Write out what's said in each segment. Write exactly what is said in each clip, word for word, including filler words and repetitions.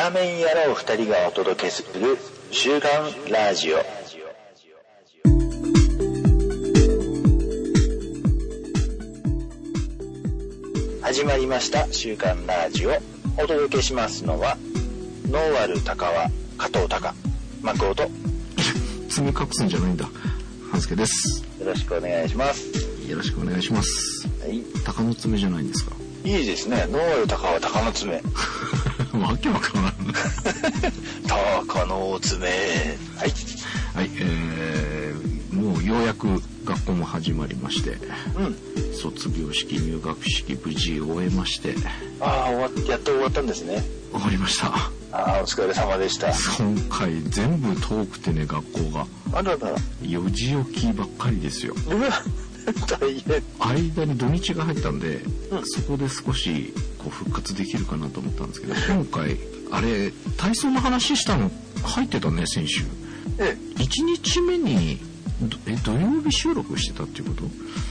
ラーメン屋のお二人がお届けする週刊ラジオ。始まりました週刊ラジオ。お届けしますのはノーアル高輪加藤隆マクオと爪隠すんじゃないんだ半助です。 よろしくお願いします。 よろしくお願いします。はい。鷹の爪じゃないんですか。 いいですね。ノーアル高輪鷹の爪。 わけわからん。 鷹の爪。はい。 はい。えー、もうようやく学校も始まりまして、うん、卒業式入学式無事終えまして。 ああ、終わっやっと終わったんですね。 終わりました。 ああ、お疲れ様でした。 今回全部遠くてね、学校が。 あらら。 よじ起きばっかりですよ。 うわ、大変。 間に土日が入ったんで、うん、そこで少しこう復活できるかなと思ったんですけど、今回あれ体操の話したの入ってたね、先週。ええ、いちにちめにえ土曜日収録してたっていうこと？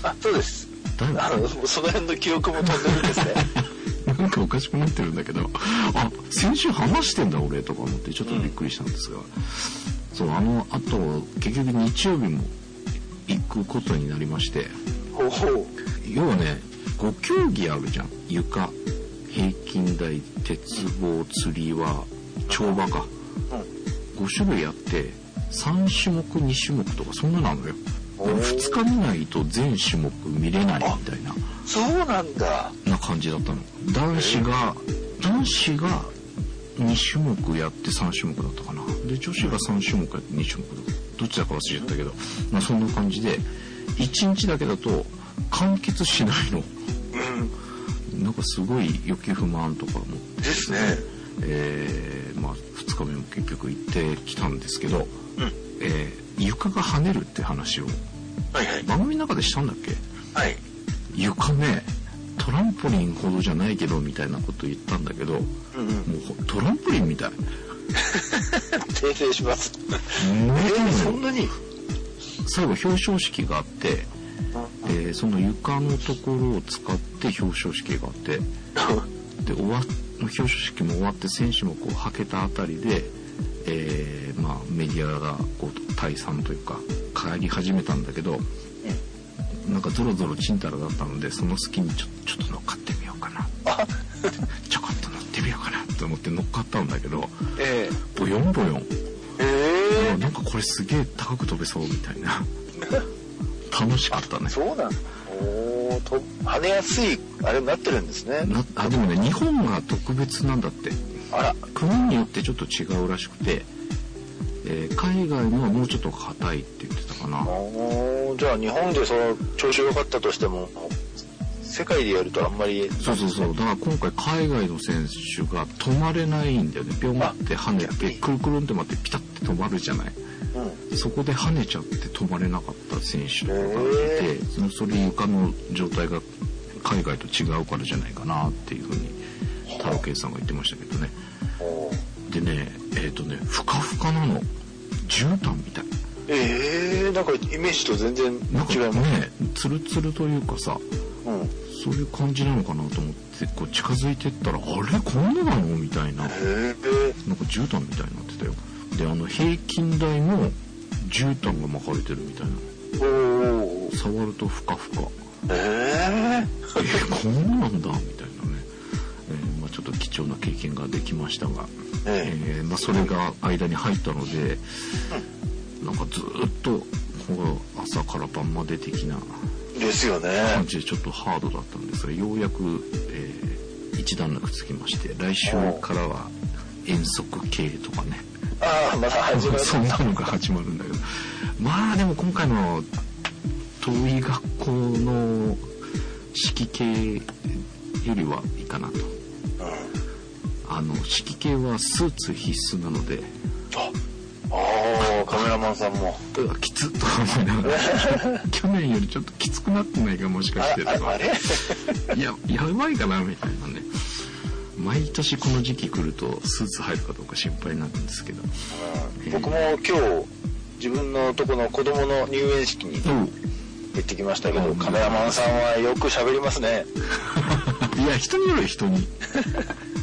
あ、そうです。 だいぶ、 あのその辺の記憶も飛んでるんですね。 なんかおかしくなってるんだけど、あ、先週話してんだ俺とか思ってちょっとびっくりしたんですが、うん、そう、あのあと結局日曜日も行くことになりまして、 ほうほう。 要はね、ご競技あるじゃん。床、平均台、鉄棒、釣り輪、跳馬か、うん、ご種類あってさん種目に種目とかそんななのよ。ふつか見ないと全種目見れないみたいな。 そうなんだ。 な感じだったの。男子が男子がに種目やってさん種目だったかな。で女子がさん種目やってに種目だった。どっちだか忘れちゃったけど、まあそんな感じでいちにちだけだと完結しないの。うん、なんかすごい欲求不満とか思ってですね。 えー、まあふつかめも結局行ってきたんですけど、うん、えー、床が跳ねるって話を、はいはい、番組の中でしたんだっけ？ はい。 床ね、トランポリンほどじゃないけどみたいなこと言ったんだけど、うんうん、もうトランポリンみたい。 訂正します。えー、そんなに？ 最後表彰式があって、えー、その床のところを使って表彰式があって、で終わ表彰式も終わって選手もこうはけたあたりで、えー、まあメディアがこう退散というか帰り始めたんだけど、なんかゾロゾロチンタラだったので、その隙にちょちょっと乗っかってみようかな。ちょこっと乗ってみようかなと思って乗っかったんだけど、えー、ボヨンボヨン。えー、なんかこれすげえ高く飛べそうみたいな。楽しかったね。 そうなんだ。おー、と跳ねやすいあれになってるんですね。 なあでもね、日本が特別なんだって。 あら。 国によってちょっと違うらしくて、えー、海外のはもうちょっと硬いって言ってたかな。 おー、じゃあ日本でその調子良かったとしても世界でやるとあんまり。 そうそうそう。だから今回海外の選手が止まれないんだよね。ピョンって跳ねてくるくるんって待ってピタッて止まるじゃない。うん、そこで跳ねちゃって止まれなかった選手とかがいて、そのそれ床の状態が海外と違うからじゃないかなっていうふうに太郎圭さんが言ってましたけどね。でね、えっとね、ふかふかなの。絨毯みたい。 えー、なんかイメージと全然違いますね。 ツルツルというかさ、うん、そういう感じなのかなと思ってこう近づいてったら、あれこんななのみたいな。なんか絨毯みたいになってたよ。で、あの平均台も絨毯が巻かれてるみたいな。おー、触るとふかふか。えー、えー、こんななんだみたいなね。えー、まあちょっと貴重な経験ができましたが、えーえー、まあそれが間に入ったので、うん、なんかずっとこう朝から晩まで的なですよね。 感じでちょっとハードだったんですが、ようやく、えー、一段落つきまして、来週からは遠足系とかね。 ああ、まだ始まる。 そんなのが始まるんだけど、まあでも今回の遠い学校の式系よりはいいかなと。うん、あの式系はスーツ必須なので。 ああ、カメラマンさんもきつっと思いながら去年よりちょっときつくなってないかもしかしてとか、 あれいややばいかなみたいなね。毎年この時期来るとスーツ入るかどうか心配になるんですけど、 うん、僕も今日自分のとこの子供の入園式に行ってきましたけど、うん、カメラマンさんはよく喋りますね。 いや人による人に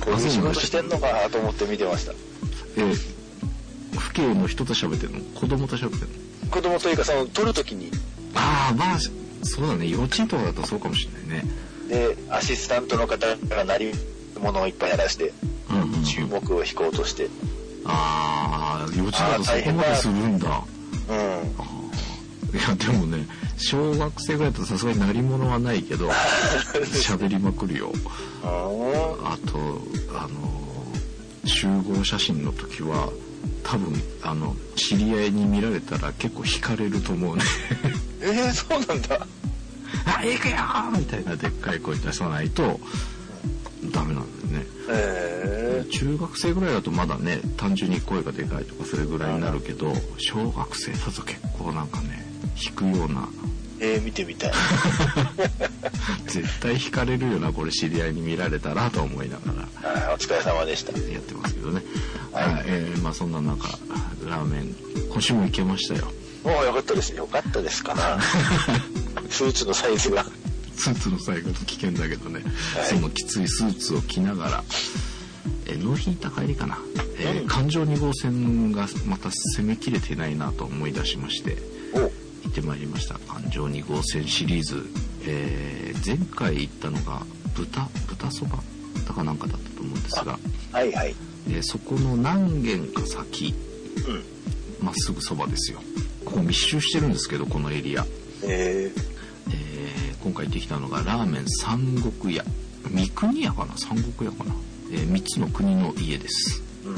こういう仕事してんのかなと思って見てました。 えー、父兄の人と喋ってるの？子供と喋ってるの？ 子供というかその撮るときに。 ああ、まあそうだね、幼稚園とかだとそうかもしれないね。 でアシスタントの方が鳴り物をいっぱいやらして、うんうんうん、注目を引こうとして。 ああ、幼稚園だとそこまでするんだ。 うん。 いやでもね、小学生ぐらいだとさすがに鳴り物はないけど喋りまくるよ。あとあの集合写真の時は多分あの知り合いに見られたら結構惹かれると思うね。 えー、そうなんだ。 あ、行くよーみたいなでっかい声出さないとダメなんだよね。 えー、 中学生ぐらいだとまだね、単純に声がでかいとかそれぐらいになるけど、小学生だと結構なんかね、引くような。 えー、見てみたい。 絶対引かれるよな、これ知り合いに見られたらと思いながら。お疲れ様でした。 やってますけどね。 はい。 えー、まあそんな中、ラーメン、今週も行けましたよ。 おー、よかったです。よかったですかな。スーツのサイズが。 スーツのサイズが危険だけどね、はい、そのきついスーツを着ながら、えー、納品行った帰りかな、えーうん、環状に号線がまた攻めきれてないなと思い出しまして、行ってまいりました。環状に号線シリーズ、えー、前回行ったのが豚豚そばとかなんかだったと思うんですが、 はいはい、 えー、そこの何軒か先、うん、まっすぐそばですよ。ここ密集してるんですけど、このエリア、 えーえー、今回行ってきたのがラーメン三国屋、三国屋かな、三国屋かな、えー、みっつの国の家です、うん、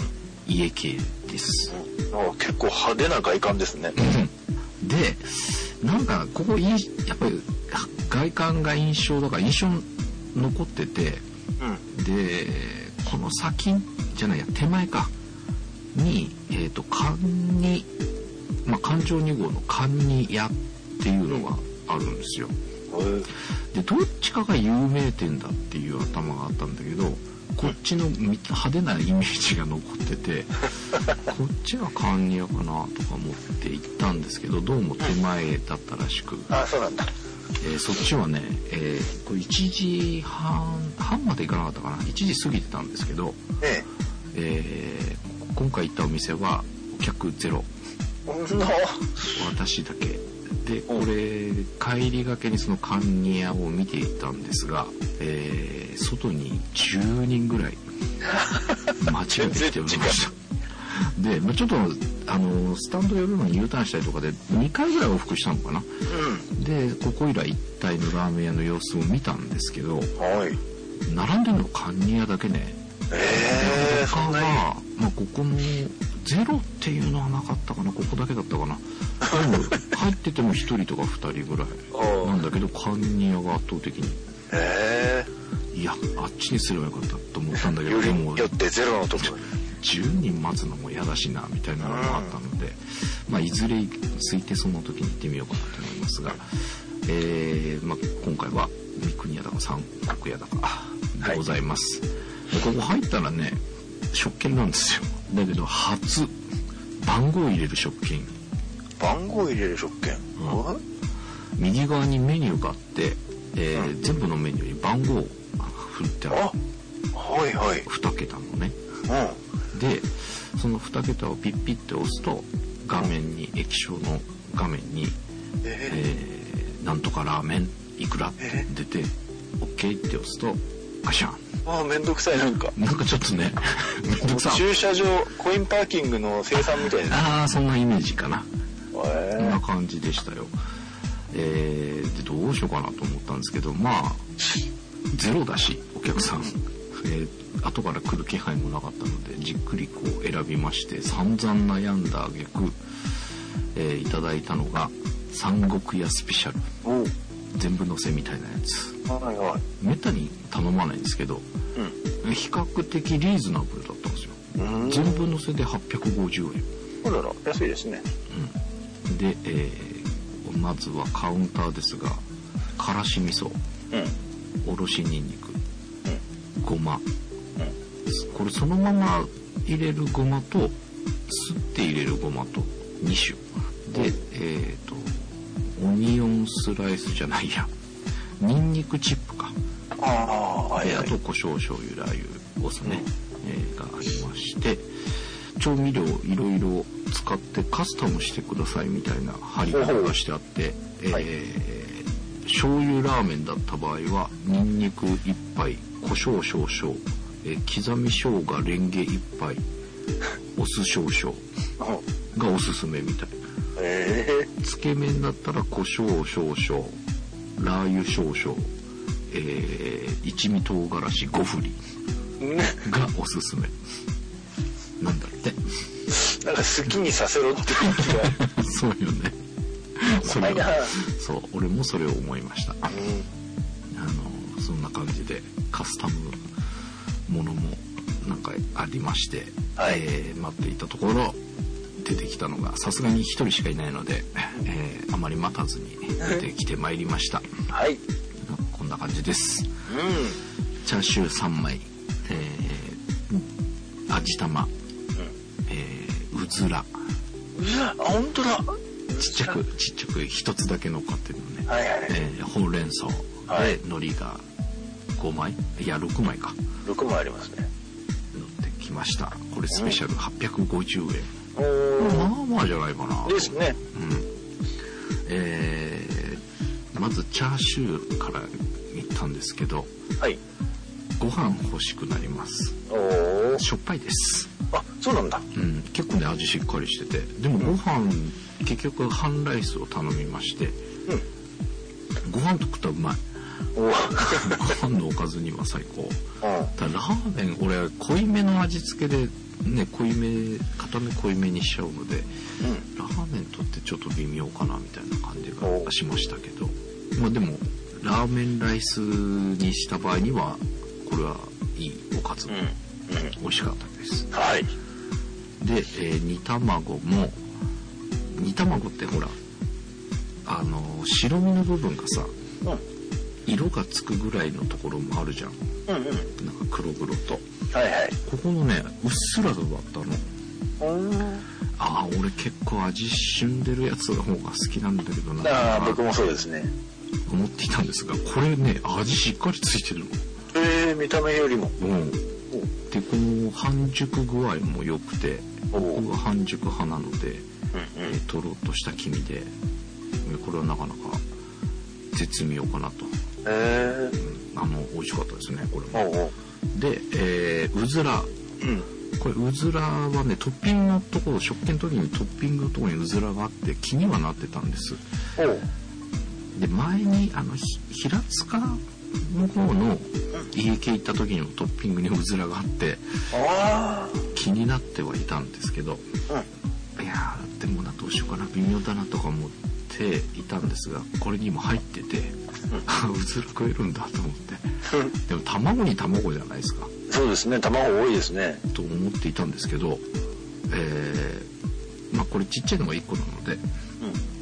家系です、 うん、結構派手な外観ですね。 で、なんかここいい、やっぱり外観が印象だから印象残ってて、うん、でこの先じゃないや手前かに、えーと関に、まあ、環状に号の関に屋っていうのがあるんですよ。でどっちかが有名店だっていう頭があったんだけど、こっちの派手なイメージが残っててこっちが関に屋かなとか思って行ったんですけど、どうも手前だったらしく、 あ、そうなんだ。 えー、そっちはね、えー、これいちじはん半まで行かなかったかな、いちじ過ぎてたんですけど、えええー、今回行ったお店はお客ゼロ、私だけで、これ帰りがけにそのカンニ屋を見ていたんですが、えー、外にじゅうにんぐらい待ちができておりましたで、まあ、ちょっとあのスタンド寄るのに U ターンしたりとかでにかいぐらい往復したのかな、うん、でここ以来一体のラーメン屋の様子を見たんですけど、はい、並んでるのカンニ屋だけね。 えー、 他は、まあ、ここのゼロっていうのはなかったかな、ここだけだったかなでも入っててもひとりとかふたりぐらいなんだけど、カンニ屋が圧倒的に、 へえー、いやあっちにすればよかったと思ったんだけど、 でもよってゼロのところにじゅうにん待つのも嫌だしなみたいなのがあったので、まあ、いずれ空いてその時に行ってみようかなと思いますが、えーまあ、今回は三国屋だか三国屋だかでございます、はい、ここ入ったらね食券なんですよ。だけど初番号入れる食券。 番号入れる食券、 うん、右側にメニューがあって、えーうん、全部のメニューに番号振ってある。 あ、はいはい。 に桁のね、 うん、 でそのに桁をピッピッて押すと画面に、液晶の画面に、えーえー、なんとかラーメンいくらって出て、えー、OK って押すとガシャン。 ああ、めんどくさい。なんかなんかちょっとねめんどくさい。 駐車場コインパーキングの生産みたいな。 ああ、そんなイメージかな。 えー、 こんな感じでしたよ。えー、でどうしようかなと思ったんですけど、まあゼロだしお客さん、えー、後から来る気配もなかったのでじっくりこう選びまして、散々悩んだ挙句、えー、いただいたのが三国屋スペシャル、全部乗せみたいなやつ。 はいはい。 めったに頼まないんですけど、うん、比較的リーズナブルだったんですよ。全部乗せではっぴゃくごじゅうえん。 あらら、安いですね。 うん、で、えー、まずはカウンターですが、からし味噌、うん、おろしにんにく、うん、ごま、うん、これそのまま入れるごまとすって入れるごまとに種で、うん、えーとオニオンスライスじゃないや、ニンニクチップか。 ああ、はい、はい。 で、あと胡椒醤油ラー油お酢ね、えー、がありまして、調味料いろいろ使ってカスタムしてくださいみたいな貼り紙がしてあって、えーはい、醤油ラーメンだった場合はニンニクいっぱい、胡椒少々、えー、刻み生姜レンゲいっぱい、お酢少々がおすすめみたいな。えー、つけ麺だったら胡椒少々、ラー油少々、えー、一味唐辛子ご振りがおすすめなんだって。 なんか好きにさせろって雰囲気がそうよね。それそう、俺もそれを思いました。うん、あのそんな感じでカスタムものもなんかありまして、はい、えー、待っていたところ出てきたのがさすがに一人しかいないので、えー、あまり待たずに出てきてまいりました。はい。こんな感じです。うん、チャーシューさんまい、えー、味玉、うん、えー、うずら。 うずら、あ、本当だ。 ちっちゃくちっちゃく一つだけ残ってるのね。はいはい、えー、ほうれん草、はい、で海苔がごまい、いやろくまいか。 ろくまいありますね。 乗ってきました。これスペシャルはっぴゃくごじゅうえん。まあまあじゃないかな。 ですね。 うん。えー、まずチャーシューからいったんですけど、はい。ご飯欲しくなります。おー。しょっぱいです。 あ、そうなんだ。 うん。結構ね味しっかりしてて、でもご飯、うん、結局半ライスを頼みまして、うん、ご飯と食ったらうまい。ご飯のおかずには最高。ただラーメン俺濃いめの味付けでね、濃いめ固め濃いめにしちゃうので、うん、ラーメンとってちょっと微妙かなみたいな感じがしましたけど、まあでもラーメンライスにした場合にはこれはいいおかず、うんうん、美味しかったです。はい。で、えー、煮卵も煮卵ってほらあの白身の部分がさ、うん、色がつくぐらいのところもあるじゃん。うんうん。なんか黒々と。はいはい。ここのね、うっすらとだったの。うん。ああ、俺結構味しんでるやつの方が好きなんだけどな。 ああ、僕もそうですね。 思っていたんですが、これね、味しっかりついてるの。 ええー、見た目よりも。うん。 で、この半熟具合も良くて、僕が半熟派なので、うんうん、えー、とろっとした黄身で、これはなかなか絶妙かなと。えー、うん、あの美味しかったですねこれも。おうおうで、えー、うずら、うん、これうずらはねトッピングのところ食券の時にトッピングのところにうずらがあって気にはなってたんです。おうで前にあの平塚の方の家系行った時のトッピングにうずらがあって気になってはいたんですけど、うん、いやでもなどうしようかな微妙だなとか思っていたんですがこれにも入ってて、うん、うずら食えるんだと思ってでも卵に卵じゃないですか。 そうですね卵多いですねと思っていたんですけど、えー、まあこれちっちゃいのがいっこなので、うん、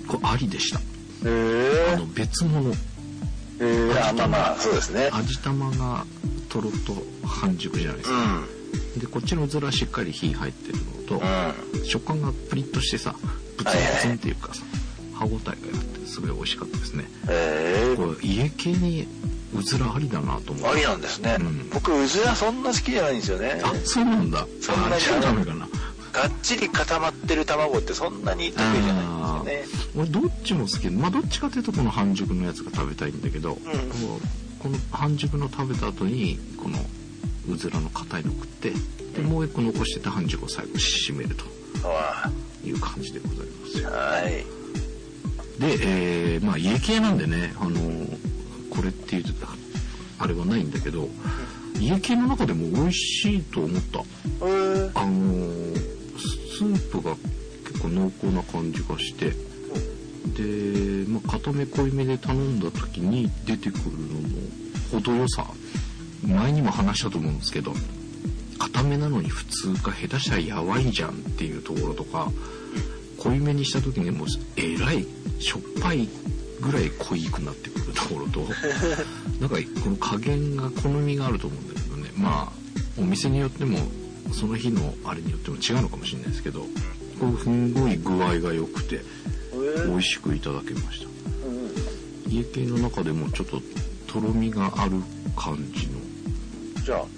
これありでした。へー、あの別物。 えー、あまあまあそうですね。 味玉がとろっと半熟じゃないですか、うん、でこっちのうずらしっかり火入ってるのと、うん、食感がプリッとしてさプツンプツンっていうかさ、はいはい、歯応えがあってすごい美味しかったですね。えー、これ家系にうずらありだなと思う。 ありなんですね、うん、僕うずらそんな好きじゃないんですよね。 あ、そうなんだ。 そんなにダメかな。 がっちり固まってる卵ってそんなに得意じゃないんですよね。 俺どっちも好き。まあどっちかというとこの半熟のやつが食べたいんだけど、うん、この半熟の食べた後にこのうずらの硬いの食ってでもう一個残してた半熟を最後締めるという感じでございますよ。はい。で、えー、まあ家系なんでね、あのこれっていうあれはないんだけど、家系の中でも美味しいと思った。あのスープが結構濃厚な感じがして、で、まあ、固め濃いめで頼んだ時に出てくるのも程よさ、前にも話したと思うんですけど、固めなのに普通か下手したらやばいじゃんっていうところとか、濃いめにした時にもうえらいしょっぱいぐらい濃いくなってくるところとなんかこの加減が好みがあると思うんだけどね。まあお店によってもその日のあれによっても違うのかもしれないですけど、これすんごい具合が良くて美味しくいただけました。家系の中でもちょっととろみがある感じの。 じゃあ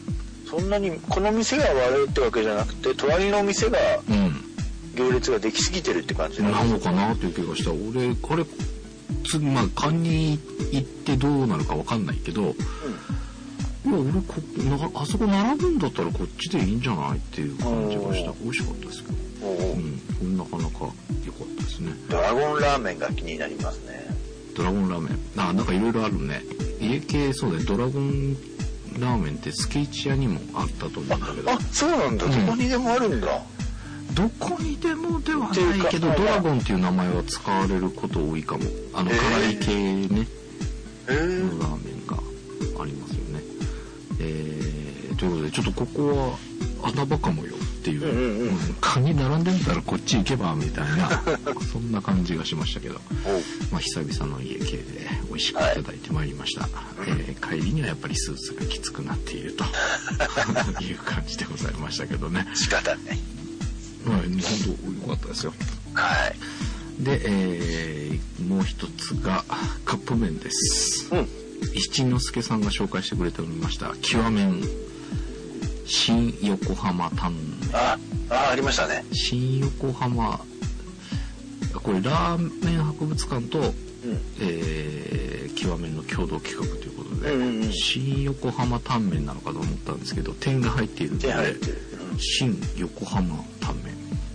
そんなにこの店が悪いってわけじゃなくて隣の店が行列ができすぎてるって感じなのかなっていう気がした。俺これ次まあ勘に行ってどうなるかわかんないけど、うん、いや俺こなあそこ並ぶんだったらこっちでいいんじゃないっていう感じがした。美味しかったですけど、うん、なかなか良かったですね。 ドラゴンラーメンが気になりますね。 ドラゴンラーメン、あ、なんかいろいろあるね。家系そうね、ドラゴンラーメンってスケイチ屋にもあったと思うんだけど。 あ、あ、そうなんだ、うん、どこにでもあるんだ。 どこにでもではないけどドラゴンっていう名前は使われること多いかも。あの辛い系ね、えー、のラーメンがありますよね。えー、ということでちょっとここは穴場かもよっていう、うんうんうん、カニ並んでみたらこっち行けばみたいなそんな感じがしましたけど、まあ、久々の家系で美味しくいただいてまいりました、はい。えー、帰りにはやっぱりスーツがきつくなっているという感じでございましたけどね。 仕方ない。 はい、本当良かったですよ。 はい。 で、えー、もう一つがカップ麺です。うん。七之助さんが紹介してくれておりました極麺新横浜タンメン。 ああ、ありましたね。 新横浜、これラーメン博物館と、うん、えー、極麺の共同企画ということで、うんうんうん、新横浜タンメンなのかと思ったんですけど点が入っているので、新横浜タンメン、うん、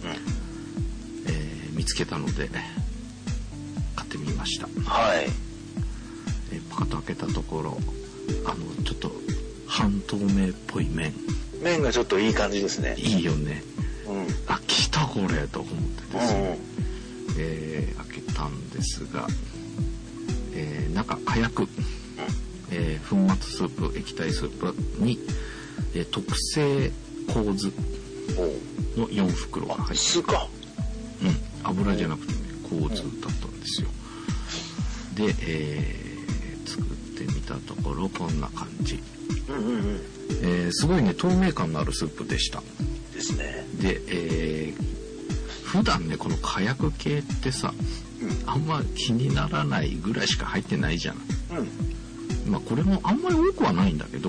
えー、見つけたので買ってみました。 はい。 えー、パカッと開けたところ、あのちょっと半透明っぽい麺。 麺がちょっといい感じですね。 いいよね。うん、あ、来たこれと思ってですね、うんうん、えー、開けたんですが、えー、中火薬、うん、えー、粉末スープ、液体スープに、えー、特製麹のよん袋が入ってる。 酢か。 うん、油じゃなくてね、麹だったんですよ。で、えー、作ってみたところこんな感じ。うんうんうん、えー、すごいね、透明感のあるスープでした。 ですね。 で、えー、普段ねこの火薬系ってさ、うん、あんま気にならないぐらいしか入ってないじゃん。うん、まあこれもあんまり多くはないんだけど、うん、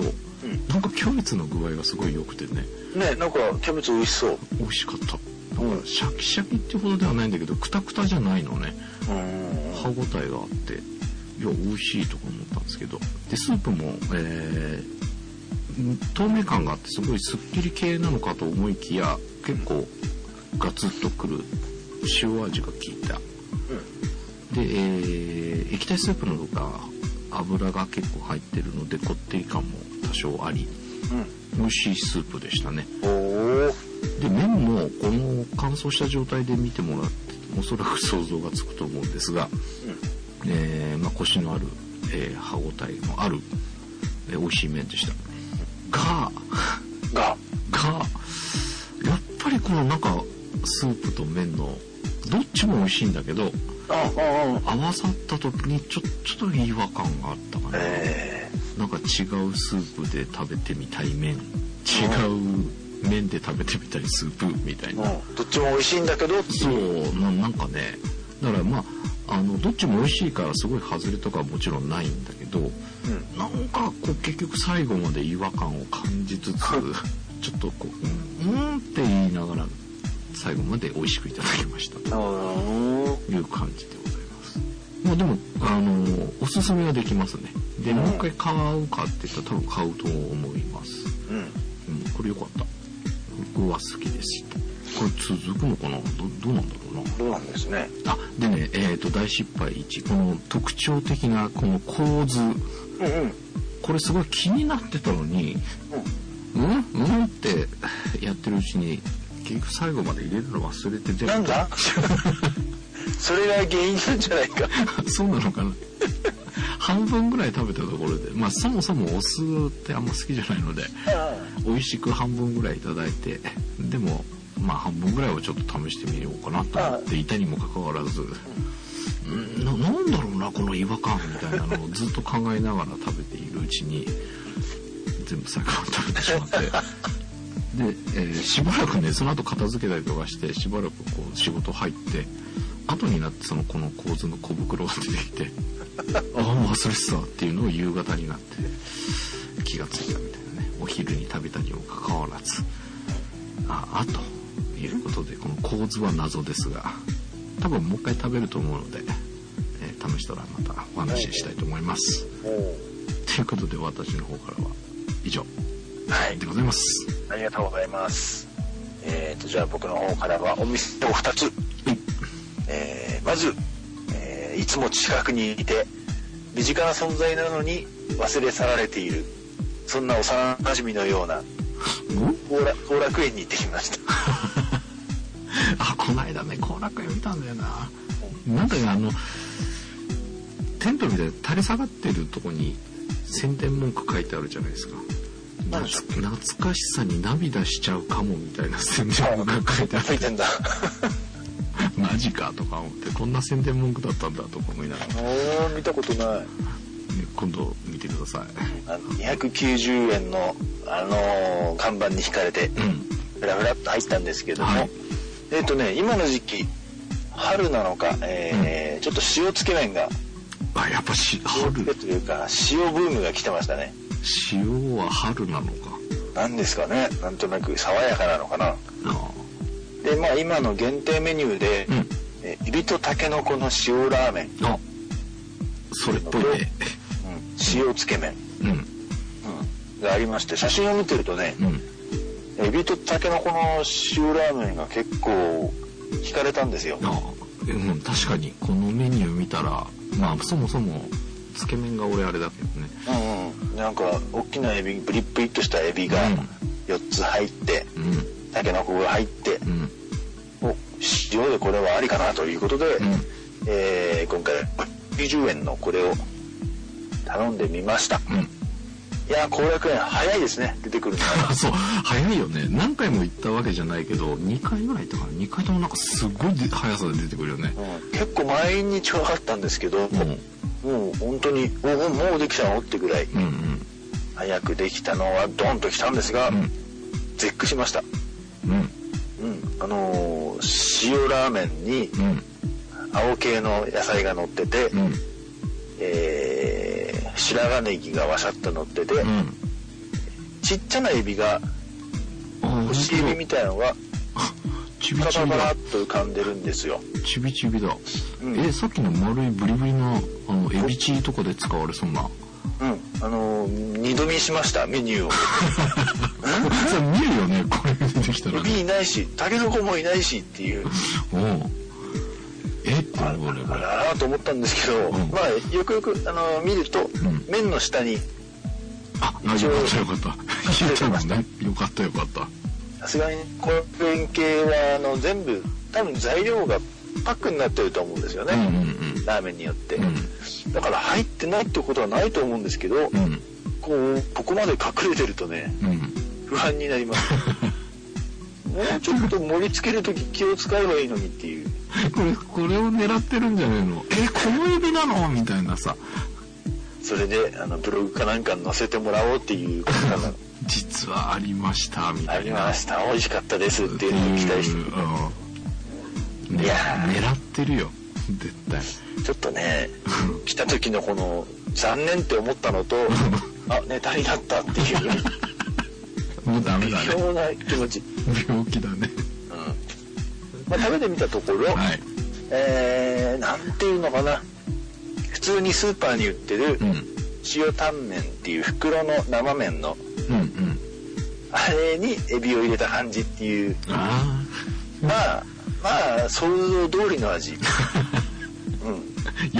なんかキャベツの具合がすごい良くてね。ね、 なんかキャベツ美味しそう。 美味しかった。なんかシャキシャキっていうほどではないんだけど、クタクタじゃないのね。歯ごたえがあって、いや美味しいとか思ったんですけど、でスープも、えー、透明感があってすごいすっきり系なのかと思いきや結構ガツッとくる塩味が効いた、うん、で、えー、液体スープの方が油が結構入ってるのでこってり感も多少あり、うん、美味しいスープでしたね。で麺もこの乾燥した状態で見てもらっておそらく想像がつくと思うんですが、うん、えーまあ、コシのある、えー、歯ごたえのある、えー、美味しい麺でしたがががやっぱりこのなんかスープと麺のどっちも美味しいんだけど、あああ合わさった時にちょちょっと違和感があったかな、えー、なんか違うスープで食べてみたい麺、違う麺で食べてみたいスープみたいな、 うん、どっちも美味しいんだけどそうな、なんかね、だからまああのどっちも美味しいからすごい外れとかはもちろんないんだけど、うん、なんかこう結局最後まで違和感を感じつつちょっとこううんうんって言いながら最後まで美味しくいただきましたという感じでございます。まあでもあのおすすめはできますね。で、うん、もう一回買うかって言ったら多分買うと思います。うん、うん、これ良かった。僕は好きです。これ続くのかな、 ど, どうなんだろうな。 どうなんですね。 あでね、えーと大失敗いち、この特徴的なこの構図、うんうん、これすごい気になってたのに、うんうん、うんってやってるうちに結局最後まで入れるの忘れて出る。 なんだそれが原因なんじゃないかそうなのかな半分ぐらい食べたところで、まあそもそもお酢ってあんま好きじゃないので美味しく半分ぐらいいただいて、でもまあ半分ぐらいはちょっと試してみようかなと思っていたにもかかわらず、うん、な, なんだろうなこの違和感みたいなのをずっと考えながら食べているうちに全部最後まで食べてしまってで、えー、しばらくねその後片付けたりとかしてしばらくこう仕事入って後になってそのこの構図の小袋が出てきてああ忘れてたっていうのを夕方になって気がついたみたいなね。 お昼に食べたにもかかわらず、ああということで、この構図は謎ですが、多分もう一回食べると思うので、えー、試したらまたお話ししたいと思います。ということで、私の方からは以上でございます。 はい、ありがとうございます。えーとじゃあ僕の方からはお店をふたつ、うん、えー、まず、えー、いつも近くにいて身近な存在なのに忘れ去られている、そんな幼馴染のような後楽、後楽園に行ってきましたあ、この間ね後楽園見たんだよな、うん、なんかね、あのテントみたいに垂れ下がってるとこに宣伝文句書いてあるじゃないですか。懐かしさに涙しちゃうかもみたいな宣伝文句が書いてある。書いてんだマジかとか思って、こんな宣伝文句だったんだとか思いながら。 おー、見たことない。 今度見てください。 にひゃくきゅうじゅうえんの、あのー、看板に引かれて、うん、ふらふらっと入ったんですけども、はい、えっとね、今の時期春なのか、えーうん、ちょっと塩つけ麺が、 あ、やっぱし春というか塩ブームが来てましたね。 塩は春なのかなんですかね、なんとなく爽やかなのかな。あで、まあ今の限定メニューで、うん、えエビとタケノコの塩ラーメン、 あ、それっぽいね、 うん、塩つけ麺、うんうん、がありまして、写真を見てるとね、うん、エビとタケノコの塩ラーメンが結構惹かれたんですよ。 あ、うん、確かにこのメニュー見たら、まあそもそもつけ麺が俺あれだけどね、 うんうん、なんか大きなエビ、プリップリッとしたエビがよっつ入って、うん、タケノコが入って、うん、お塩でこれはありかなということで、うん、えー、今回きゅうじゅうえんのこれを頼んでみました、うん、いやー、後楽園早いですね、出てくるのがそう、早いよね。何回も行ったわけじゃないけどにかいぐらい行ったから、にかいともなんかすごい速さで出てくるよね、 うん、結構毎日はあったんですけど、うん、もう本当にもう、もうできたのってぐらい、うんうん、早くできたのはドンときたんですが、うん、絶句しました、うんうん、あのー、塩ラーメンに、うん、青系の野菜が乗ってて、うん、えー、白髪ネギがわしゃっと乗ってて、うん、ちっちゃなエビが干しエビみたいなのがチビチビだ、 パラパラっと浮かんでるんですよ。 チビチビだ、うん、えさっきの丸いブリブリのあのエビチリとかで使われそうな、 うん、あのー、二度見しましたメニューをそれ見るよね、これ出てきたら、ね、 エビいないしタケノコもいないしっていうおうえって思うね、 あららと思ったんですけど、うん、まあよくよく、あのー、見ると、うん、麺の下に、 あ、よかったよかった言ってますね、よかったよかった。 さすがにこの原型はあの全部多分材料がパックになってると思うんですよね、うんうんうん、ラーメンによって、うん、だから入ってないってことはないと思うんですけど、うん、こうここまで隠れてるとね、うん、不安になりますもうちょっと盛り付けるとき気を使えばいいのにっていうこれこれを狙ってるんじゃねえの、えこのエビなのみたいなさ、 それであのブログかなんかに載せてもらおうっていうことかな実はありましたみたいな、 ありました、美味しかったですっていうのを期待して、 うん、いや狙ってるよ絶対。 ちょっとね来た時のこの残念って思ったのとあネタになったっていうもうダメだね、 微妙な気持ち、 病気だね、 うん、まあ、食べてみたところ、はい、えー、なんていうのかな、普通にスーパーに売ってる塩タンメンっていう袋の生麺の、うんうん、あれにエビを入れた感じっていう、あまあまあ想像通りの味、うん、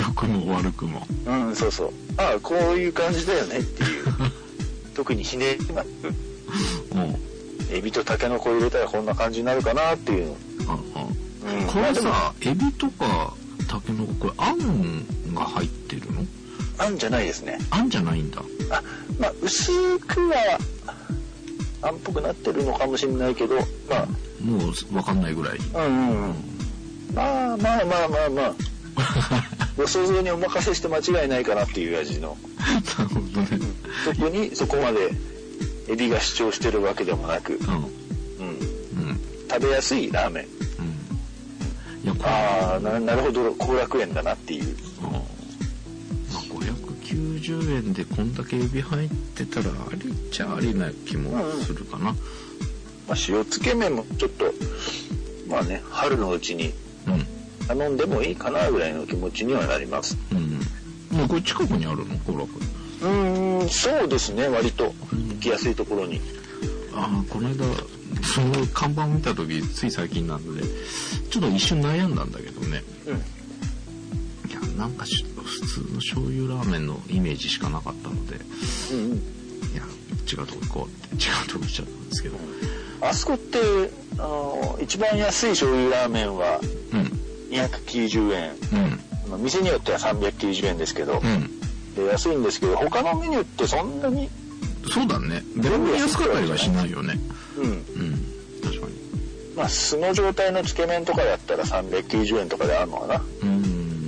良くも悪くも、 うん、そうそう、ああこういう感じだよねっていう特にひねりなく、エビとタケノコ入れたらこんな感じになるかなっていうの、 うんうん、これさ、まあ、エビとかタケノコ、これあんが入ってるの？ あんじゃないですね。 あんじゃないんだ。 あ、まあ薄くはあんっぽくなってるのかもしれないけど、まあもう分かんないぐらい。うんうんうん。まあまあまあまあまあご想像にお任せして間違いないかなっていう味の。 なるほどね。 特にそこまでエビが主張してるわけでもなく、うん、うんうん、食べやすいラーメン。うん、いやああ な, なるほど後楽園だなっていう。 まあ、ごひゃくきゅうじゅうえんでこんだけエビ入ってたらありっちゃありな気もするかな、うん、 まあ、塩つけ麺もちょっとまあね春のうちに頼んでもいいかなぐらいの気持ちにはなります。 うん、もうこれ近くにあるの後楽？ うーん、そうですね、割と行きやすいところに。 ああ、この間その看板を見た時つい最近なのでちょっと一瞬悩んだんだけどね、うん、いやなんか普通の醤油ラーメンのイメージしかなかったので、うんうん、いや違うとこ行こうって違うとこ行っちゃったんですけど、 うん、あそこってあの一番安い醤油ラーメンはにひゃくきゅうじゅうえん、うん、店によってはさんびゃくきゅうじゅうえんですけど、うん、で安いんですけど他のメニューってそんなにそうだね。全然安かったりはしないよね。うん。うん。確かに。 まあ素の状態のつけ麺とかだったらさんびゃくきゅうじゅうえんとかであるのかな。うん。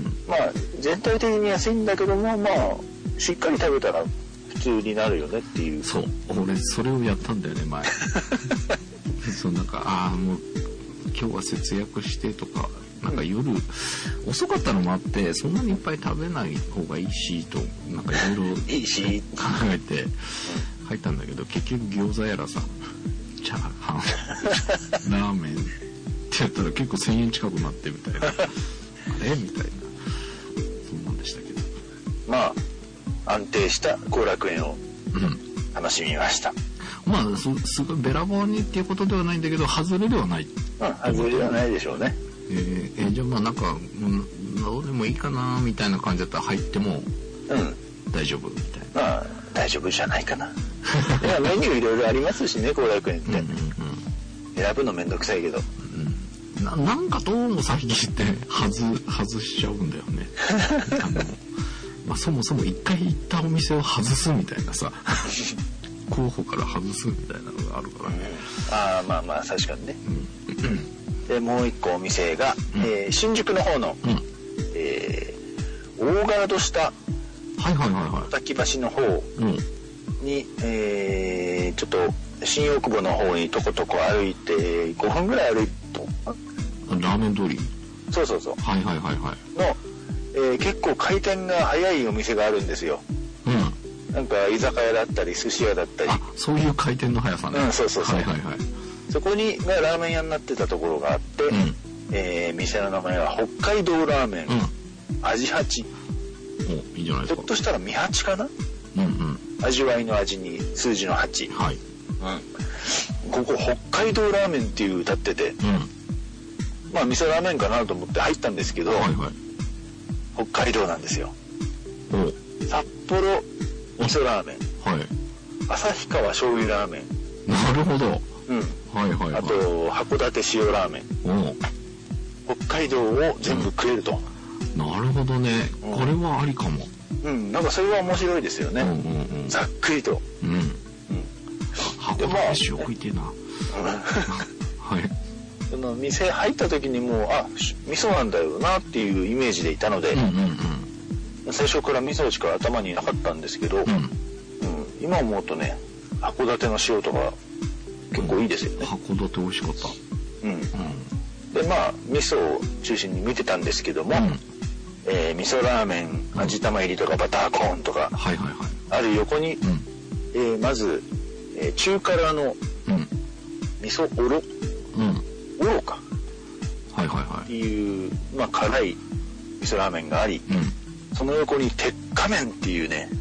まあ全体的に安いんだけども、まあしっかり食べたら普通になるよねっていう。 そう。俺それをやったんだよね前。そうなんかああもう今日は節約してとか。なんか夜、うん、遅かったのもあってそんなにいっぱい食べない方がいいしとなんかいろいろ考えて入ったんだけど結局餃子やらさチャーハンラーメンってやったら結構せんえん近くなってみたいなあれみたいなそんなんでしたけどまあ安定した後楽園を楽しみました、 うん、まあ す, すごいべらぼうにっていうことではないんだけど外れではない、 うん、外れではないでしょうね。 えーえー、じゃあまあなんか、うん、どうでもいいかなみたいな感じだったら入っても、うん、大丈夫みたいな。 まあ大丈夫じゃないかな。いやメニューいろいろありますしね後楽園って、うんうんうん、選ぶのめんどくさいけど、 うん、な, なんかどうも最近って外外しちゃうんだよね。あの、まあ、そもそも一回行ったお店を外すみたいなさ候補から外すみたいなのがあるからね、 うん、ああまあまあ確かにね、うんでもう一個お店が、うんえー、新宿の方の、うんえー、大ガード下滝橋の方に、うんえー、ちょっと新大久保の方にとことこ歩いてごふんぐらい歩いとラーメン通りそうそうそうはいはいはいはいの、えー、結構回転が早いお店があるんですよ。うんなんか居酒屋だったり寿司屋だったりあそういう回転の速さね。 うんそうそうそうはいはいはいそこにがラーメン屋になってたところがあって、うんえー、店の名前は北海道ラーメン、うん、味八。 おいいじゃないですか。 ひょっとしたら味八かな、うんうん、味わいの味に数字のはち、はいうん、ここ北海道ラーメンっていう歌ってて、うん、まあ店ラーメンかなと思って入ったんですけど、はいはい、北海道なんですよ。お札幌味噌ラーメン、はい、旭川醤油ラーメンなるほどうんはいはいはい、あと函館塩ラーメン北海道を全部食えると、 うん、なるほどね、うん、これはありかもうんなんかそれは面白いですよね、うんうんうん、ざっくりとうん、うん、 函館塩食いてえな、まあ、はいその店入った時にもうあ味噌なんだよなっていうイメージでいたので、うんうんうん、最初から味噌しか頭になかったんですけど、うんうん、今思うとね函館の塩とか結構いいですよね。 函館美味しかった。うん。うん、 でまあ味噌を中心に見てたんですけども、うんえー、味噌ラーメン味玉入りとかバターコーンとか、うん、はいはいはい、ある横に、うんえー、まず、えー、中辛の、うん、味噌おろ、うん、おろか、はいはいはい、っていうまあ辛い味噌ラーメンがあり、うん、その横に鉄火麺っていうね。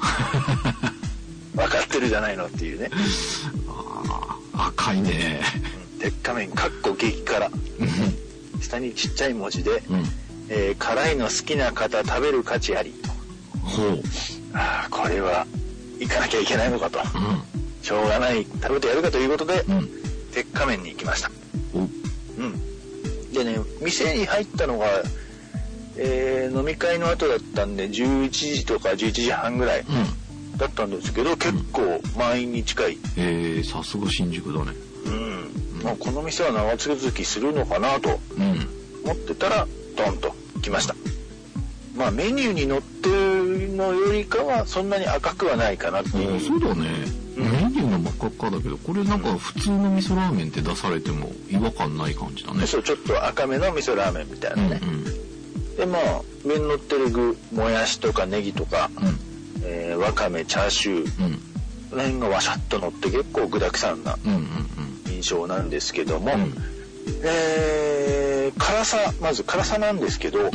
分かってるじゃないのっていうね。 あ赤いね。 鉄火麺かっこ激辛。下にちっちゃい文字で、うんえー、辛いの好きな方食べる価値ありと。ほう。ああこれは行かなきゃいけないのかと。うん、しょうがない食べてやるかということで、うん、鉄火麺に行きました。うん。でね店に入ったのが、えー、飲み会の後だったんでじゅういちじとかじゅういちじはんぐらい。うんだったんですけど結構満員に近い、うん、 えー、さすが新宿だね、 うんうんまあ、この店は長続きするのかなと思ってたらドンと来ました。まあメニューに載ってるのよりかはそんなに赤くはないかなっていう。 そうだね、うん、メニューが真っ赤っかだけどこれなんか普通の味噌ラーメンって出されても違和感ない感じだね。 そうちょっと赤めの味噌ラーメンみたいなね、うんうん、でまあ上に乗ってる具もやしとかネギとか、うんえー、わかめ、チャーシュー、うん、この辺がわしゃっと乗って結構具だくさんな印象なんですけども、うんうん、えー、辛さ、まず辛さなんですけど、うん、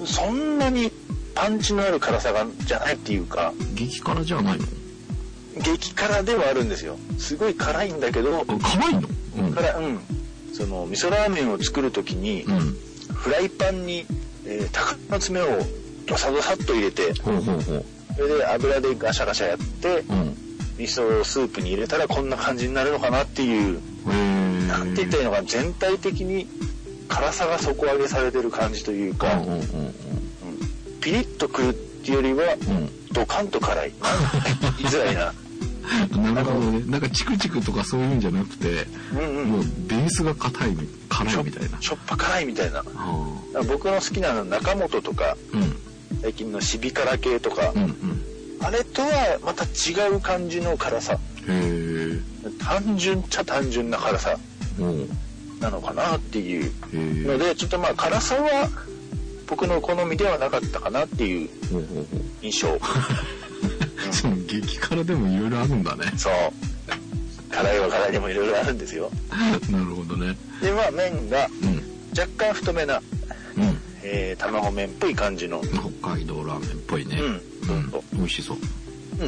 そんなにパンチのある辛さがじゃないっていうか、 激辛じゃないの？ 激辛ではあるんですよ。すごい辛いんだけど、 辛いの？ うん、辛い、うん。その味噌ラーメンを作るときに、うん、フライパンに、えー、鷹の爪をドサドサっと入れて、ほうほうほう、それで油でガシャガシャやって、うん、味噌をスープに入れたらこんな感じになるのかなっていう、なんて言ったらいいのかな、全体的に辛さが底上げされてる感じというか、うんうんうんうん、ピリッとくるっていうよりは、うん、ドカンと辛い。言いづらいな。 なるほどね。なんかチクチクとかそういうんじゃなくて、うんうん、もうベースが硬い、辛いみたいな。 しょっぱ辛いみたいな。僕の好きなの中本とか、うん、最近のシビ辛系とか、うんうん、あれとはまた違う感じの辛さ。へー。単純っちゃ単純な辛さなのかなっていうので、ちょっとまあ辛さは僕の好みではなかったかなっていう印象。 その激辛でもいろいろあるんだね。 そう。辛いは辛いでもいろいろあるんですよ。 なるほどね。 で、まあ麺が若干太めな、うん、えー、卵麺っぽい感じの。 北海道ラーメンっぽいね。うん。うん、美味しそう。 うん。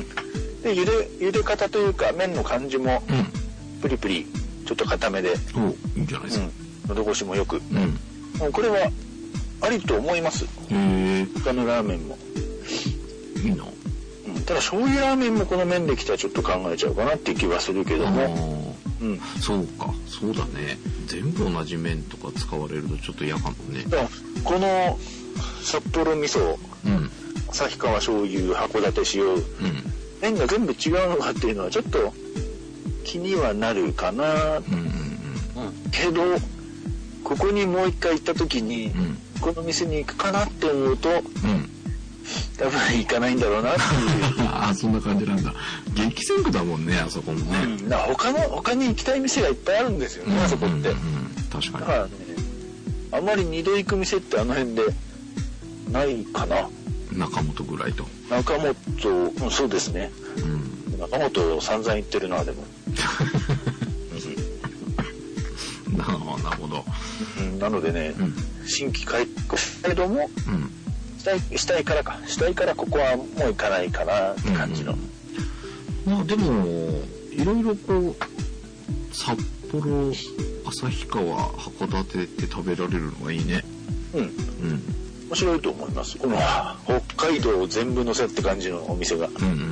で、茹で、茹で方というか麺の感じも、プリプリ、ちょっと固めで。 お、いいんじゃないですか。うん。 喉越しもよく。うん。もうこれは、ありと思います。へー。他のラーメンも。 いいな。 ただ醤油ラーメンもこの麺できたらちょっと考えちゃうかなっていう気はするけども、 うん、そうか、そうだね。全部同じ麺とか使われるとちょっと嫌かもね。 この札幌味噌、うん、旭川醤油、函館塩、うん、麺が全部違うのかっていうのはちょっと気にはなるかな、うんうんうん、けどここにもう一回行った時に、うん、この店に行くかなって思うと、うん、多分行かないんだろうなっていうああ、そんな感じなんだ。激戦区だもんね、あそこもね。 うん、だから他の他に行きたい店がいっぱいあるんですよね、うん、あそこって、うんうん、 確かに。 だからね、あまり二度行く店ってあの辺でないかな。 中本ぐらいと。 中本、うん、そうですね、うん、中本散々行ってるな。でもなるほど、 うん、なのでね、うん、新規開拓したけども、うん、したい、したいからかしたいからここはもう行かないかなって感じの、 うん、まあでもいろいろこう札幌、旭川、函館って食べられるのがいいね。うん、うん、 面白いと思います。この北海道全部乗せって感じのお店が。うんうんうん。うん、い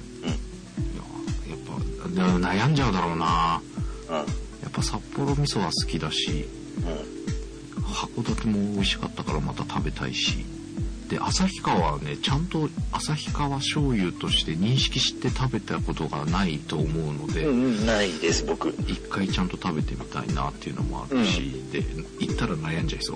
ややっぱ悩んじゃうだろうな。うん。やっぱ札幌味噌は好きだし、うん、函館も美味しかったからまた食べたいし。で、旭川はね、ちゃんと旭川醤油として認識して食べたことがないと思うので、 うんうん、ないです僕。 一回ちゃんと食べてみたいなっていうのもあるし、うん、で行ったら悩んじゃいそう。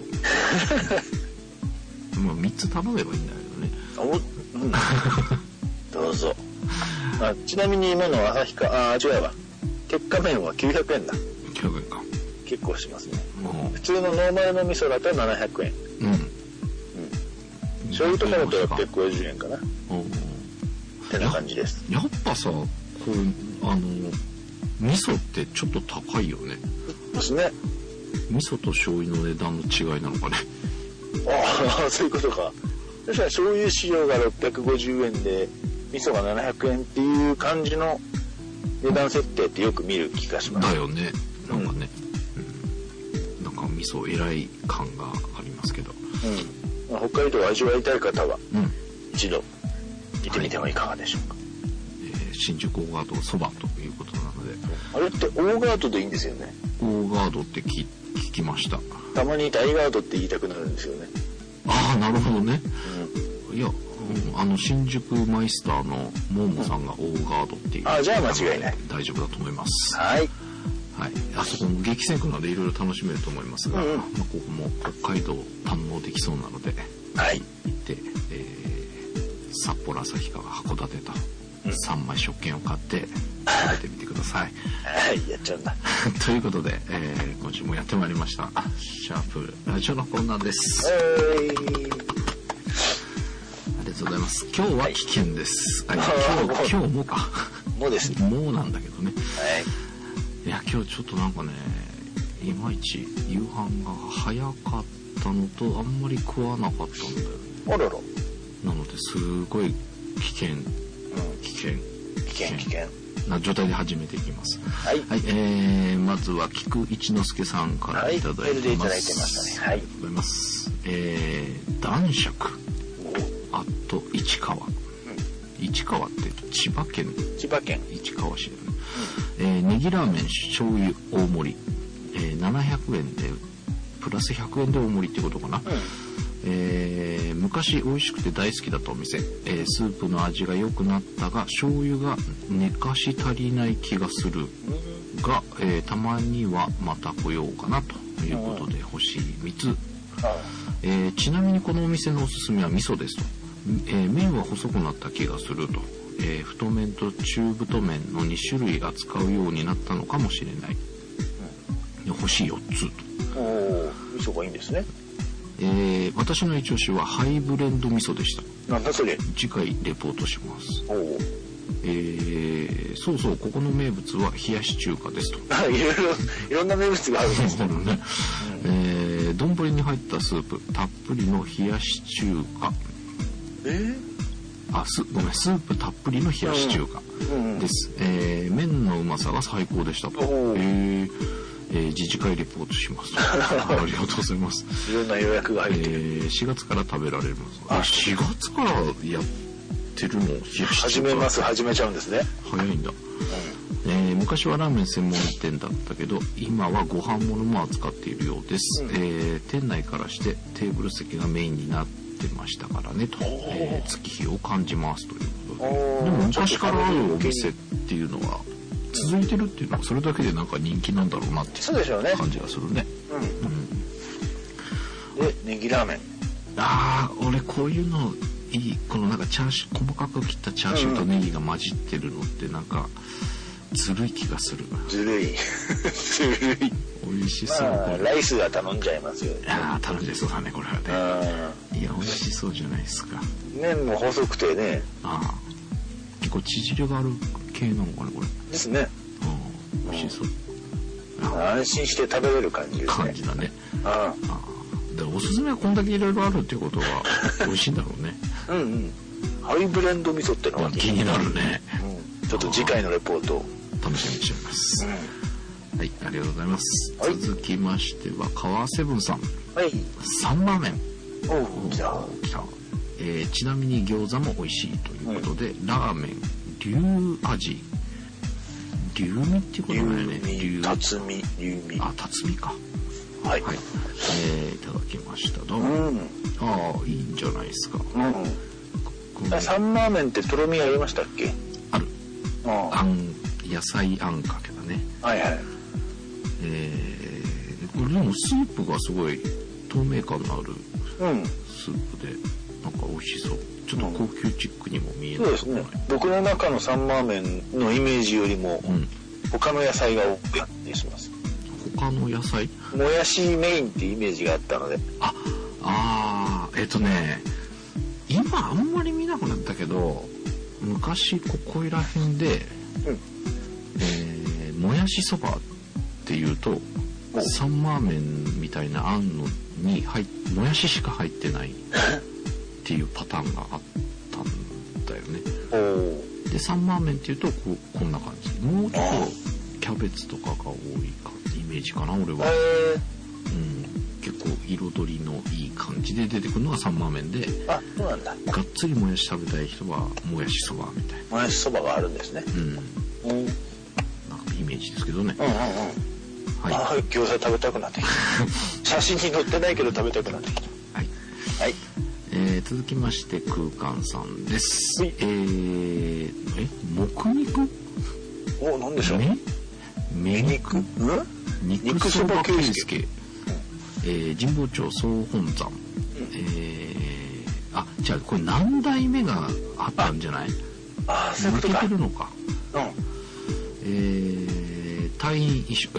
まあみっつ頼めばいいんだけどね。お、うん、 どうぞ。あ、ちなみに今の旭川、あ、違うわ。鉄火麺はきゅうひゃくえんだ。 きゅうひゃくえんか。 結構しますね。普通のノーマルの味噌だとななひゃくえん。うん。醤油とかだとろっぴゃくごじゅうえんかな。ってな感じです。 や, やっぱさ、こうあの味噌ってちょっと高いよね。 ですね。 味噌と醤油の値段の違いなのかね。 ああ、そういうことか。そしたら醤油使用がろっぴゃくごじゅうえんで味噌がななひゃくえんっていう感じの値段設定ってよく見る気がします。 だよね。なんかね、うん、なんか味噌偉い感がありますけど。 うん、北海道を味わいたい方は、うん、一度行ってみてはいかがでしょうか。はい、 えー、新宿オーガードそばということなので。 あれってオーガードでいいんですよね。 オーガードって聞聞きました。 たまに大ガードって言いたくなるんですよね。 ああ、なるほどね。うん、いや、うん、あの新宿マイスターのモーモさんがオーガードっていう、うん、 あ、じゃあ間違いない。 大丈夫だと思います。 はい。 はい、あそこも激戦区なのでいろいろ楽しめると思いますが、うん、まあ、ここも北海道堪能できそうなので、はい、行って、えー、札幌、旭川、函館とさんまい食券を買って食べてみてください。 はい、やっちゃうんだ。 ということで、えー、今週もやってまいりましたシャープラジオのコーナーです。 はい、ありがとうございとうございます。今日は危険です。はい、今日今日もか。 もうですね。 もうなんだけどね。 はい。 いや今日ちょっとなんかね、いまいち夕飯が早かったのとあんまり食わなかったんだよね。 あらら。 なのですごい危険、うん、危険危険危険な状態で始めていきます。 はい。 はい、えー、まずは菊一之輔さんからいただいてます。はい、メールでいただいてましたね。はい。ありがとうございます。えー、男爵あと市川、うん、市川って千葉県千葉県市川市だよね。うん、えー、ネギラーメン醤油大盛り、えー、ななひゃくえんでプラスひゃくえんで大盛りってことかな。うん、えー、昔美味しくて大好きだったお店、えー、スープの味が良くなったが醤油が寝かし足りない気がするが、えー、たまにはまた来ようかなということで星みっつ、えー、ちなみにこのお店のおすすめは味噌ですと、えー、麺は細くなった気がすると、えー、太麺と中太麺のに種類扱うようになったのかもしれない、うん、星よっつと。 お味噌がいいんですね。 えー、私の一押しはハイブレンド味噌でした。 なんだそれ。 次回レポートします。 おえー、そうそう、ここの名物は冷やし中華ですと。 いろいろいろんな名物があるんですね。 ね、えー、丼に入ったスープたっぷりの冷やし中華。 えー、 あすごめんスープたっぷりの冷やし中華です。うんうん、えー、麺のうまさが最高でしたと。えーえー、自治会レポートしますありがとうございます。 いろんな予約が入ってる、えー、しがつから食べられます。あしがつからやってるの。 始めます始めちゃうんですね。 早いんだ、うんえー、昔はラーメン専門店だったけど今はご飯物も扱っているようです、うんえー、店内からしてテーブル席がメインになってましたからねと、えー、月日を感じますということで。でも昔からあるお店っていうのは続いてるっていうのはそれだけでなんか人気なんだろうなっていう感じがするね。 うんうん、でネギラーメン。 ああ俺こういうのいい。このなんかチャーシュー細かく切ったチャーシューとネギが混じってるのってなんかずるい気がする。 ずるいずるい。 美味しそう、 まあ、ライスは頼んじゃいますよね。 ああ頼んじゃいそうだねこれはね。いや美味しそうじゃないですか。 麺も細くてね。 ああ結構縮れがある系なのかなこれ。 ですね。 うん、美味しそう。 安心して食べれる感じですね。 感じだね。 ああでおすすめはこんだけいろいろあるっていうことは美味しいんだろうね。 うんうん。ハイブレンド味噌ってのは気になるね、 うん。ちょっと次回のレポートを楽しみにしております。うん、はいありがとうございます。はい、続きましては川セブンさん。 はい。 サンマーメン。 おう来た来た。えー、ちなみに餃子も美味しいということで、うん、ラーメン龍味龍味っていうことだよね。 龍辰巳龍味。 あ辰巳か。はい、はいえー、いただきましたどうも、うん、ああいいんじゃないですか。 うん、サンマーメンってとろみありましたっけ。 ある。ああん野菜あんかけだね。 はいはい。 えー、これでもスープがすごい透明感のあるスープで、なんか美味しそう。ちょっと高級チックにも見えない、うん、そうですね。 僕の中のサンマーメンのイメージよりも、うん、他の野菜が多くなってします。 他の野菜？ もやしメインってイメージがあったので。 あ、あーえっとね、今あんまり見なくなったけど、昔ここいら辺で、うんえー、もやしそばっていうと、サンマーメンみたいなあんのに入もやししか入ってないっていうパターンがあったんだよね。でサンマーメンっていうとこうこんな感じ。もうちょっとキャベツとかが多いかイメージかな俺は。うん、結構彩りのいい感じで出てくるのがサンマーメンで。 あ、そうなんだ。 がっつりもやし食べたい人はもやしそばみたいな。 もやしそばがあるんですね。 うん。うん、なんかイメージですけどね。 うんうんうん。はい。あ、餃子食べたくなってきた。写真に載ってないけど食べたくなってきた。 はい。 はい。 えー、続きまして空間さんです。はい、えー、え木肉？ お、なんでしょう。 め肉？うん？肉そば圭介。えー、神保町総本山。うん、えー、あ、じゃあこれ何代目があったんじゃない？ ああ、そういうことか。 抜けてるのか。 うん。 えー、隊員一緒。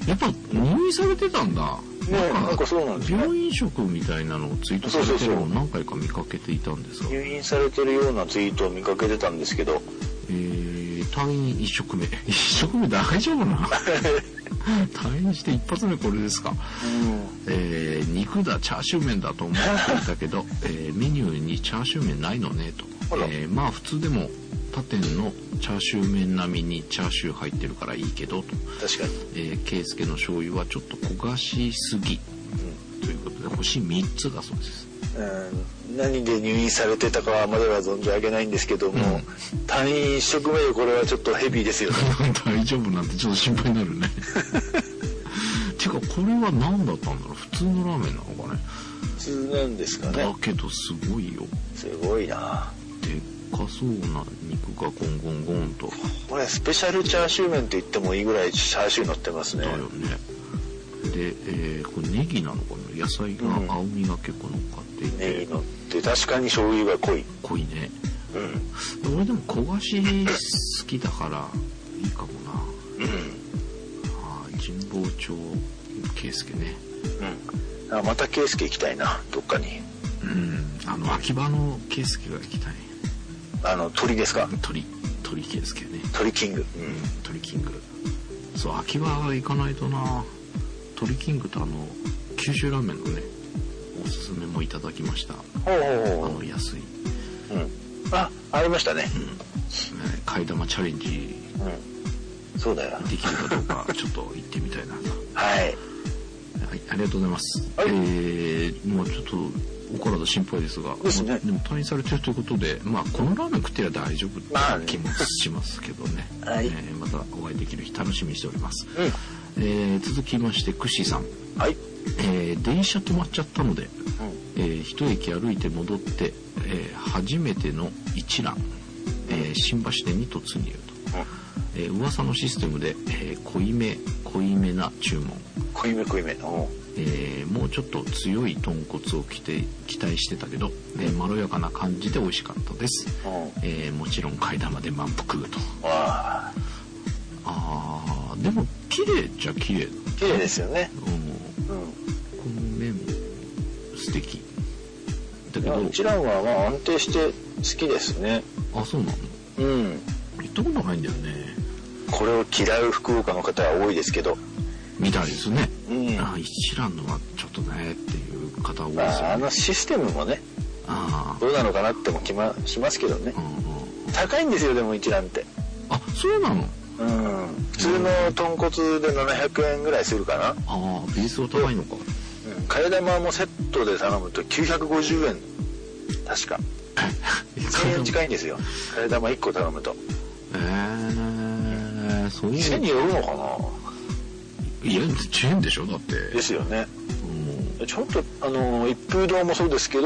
やっぱ入院されてたんだ。 ね、なんかそうなんですね。 病院食みたいなのをツイートされてるのを何回か見かけていたんですが。 入院されてるようなツイートを見かけてたんですけど。 えー、退院一食目。一食目大丈夫なの退院して一発目これですか。うん、えー、肉だ、チャーシュー麺だと思っていたけど、えー、メニューにチャーシュー麺ないのねと。えー、まあ普通でも他店のチャーシュー麺並みにチャーシュー入ってるからいいけどと。 確かに。 えー、ケイスケの醤油はちょっと焦がしすぎ、うん、ということで星みっつだそうです。 うん、何で入院されてたかはまでは存じ上げないんですけども、うん、退院一食目でこれはちょっとヘビーですよね。 大丈夫なんてちょっと心配になるね。てかこれは何だったんだろう。普通のラーメンなのかね。 普通なんですかね。 だけどすごいよ。 すごいな。 でっかそうな肉がゴンゴンゴンと。 これスペシャルチャーシュー麺と言ってもいいぐらいチャーシュー乗ってますね。 だよね。で、えー、これネギなのかな。野菜が青みが結構乗っかっていて、 うん、ネギ乗って確かに醤油が濃い濃いね。うん。俺でも焦がし好きだからいいかもな。うん。ああ、神保町圭介ね。 うん。あ、また圭介行きたいな、どっかに。 うん。あの秋葉の圭介が行きたい。 あの鳥ですか。 鳥鳥圭介ね。 鳥キング。うん。 鳥キング。そう秋葉行かないとな。鳥キングとあの九州ラーメンのねおすすめもいただきました。 ほうほうほう。 あの安い。 うん。あ、ありましたね。うん。 替え玉チャレンジ。 うん。そうだよ。 できるかどうかちょっと行ってみたいな。 はい。 はい、ありがとうございます。はい、えー、もうちょっとお体心配ですが、 ですね。 でも退院されてるということで、まあこのラーメン食ってりゃ大丈夫って気もしますけどね。はい、えー。またお会いできる日楽しみにしております。うん。えー、続きましてクッシーさん。 はい。 えー、電車止まっちゃったので、うん、えー、一駅歩いて戻って、えー、初めての一覧、えー、新橋店に突入と、うん、えー、噂のシステムで、えー、濃いめ濃いめな注文。 濃いめ濃いめ。 えー、もうちょっと強い豚骨を期待、期待してたけど、えー、まろやかな感じで美味しかったです。うん、えー、もちろん替え玉で満腹と。ああ、でも綺麗じゃ綺麗だ。 綺麗ですよね。うん。うん、 この麺素敵。だけど一蘭はまあ安定して好きですね。 あ、そうなの。うん。行ったことないんだよね。 これを嫌う福岡の方は多いですけど。 みたいですね。 うん。 あ、一蘭のはちょっとねっていう方多いですよね。 まあ、あのシステムもね。ああ。どうなのかなっても気ましますけどね。うんうん、高いんですよでも一蘭って。 あ、そうなの。 うん、普通の豚骨でななひゃくえんぐらいするかな。ああ、ベースは高いのか。 うん、替え玉もセットで頼むときゅうひゃくごじゅうえん確かせんえん近いんですよ替え玉いっこ頼むと。えー、そういう店によるのかな。 いやチェーンでしょだって。 ですよね、うん、ちょっとあの一風堂もそうですけど、うん、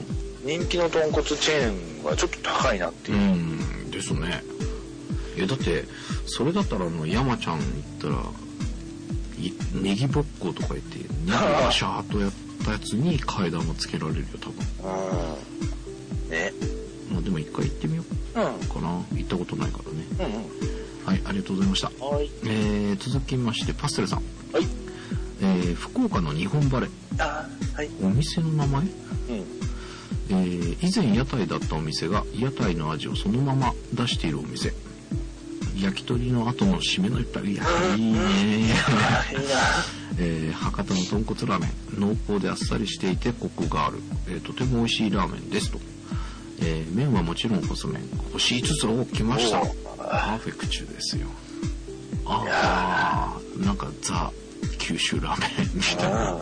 人気の豚骨チェーンはちょっと高いなっていう、うんですね。えだってそれだったらあの山ちゃん行ったらネギぼっことか言ってネギがシャーっとやったやつに替え玉つけられるよ多分。 うんね。 まあでも一回行ってみようかな、うん、行ったことないからね。うんうん、はい、ありがとうございました。はい、えー、続きましてパステルさん。はい。えー、福岡の日本バレー。 あ、はい。 お店の名前？うん。えー、以前屋台だったお店が屋台の味をそのまま出しているお店。焼き鳥の後の締めの一杯、いやいいねいいな、えー、博多の豚骨ラーメン、濃厚であっさりしていてコクがある、えー、とても美味しいラーメンですと、えー、麺はもちろん細麺、星いつつを来ました。パーフェクチュですよ。ああ、なんかザ九州ラーメンみたいな、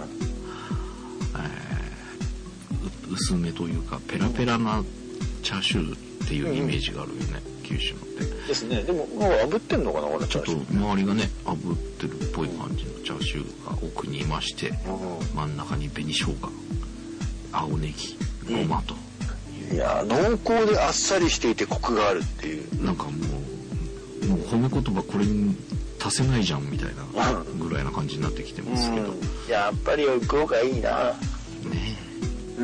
えー、薄めというかペラペラなチャーシューっていうイメージがあるよね、うん、九州のってですね。でももう炙ってんのかなこれ。 ちょっと周りがね炙ってるっぽい感じのチャーシューが奥にいまして、うん、真ん中に紅生姜、青ネギ、ごまと、 うん、いや濃厚であっさりしていてコクがあるっていう、 なんかもうもう褒め言葉これに足せないじゃんみたいなぐらいな感じになってきてますけど、うん、 やっぱり福岡いいなねえ、うん、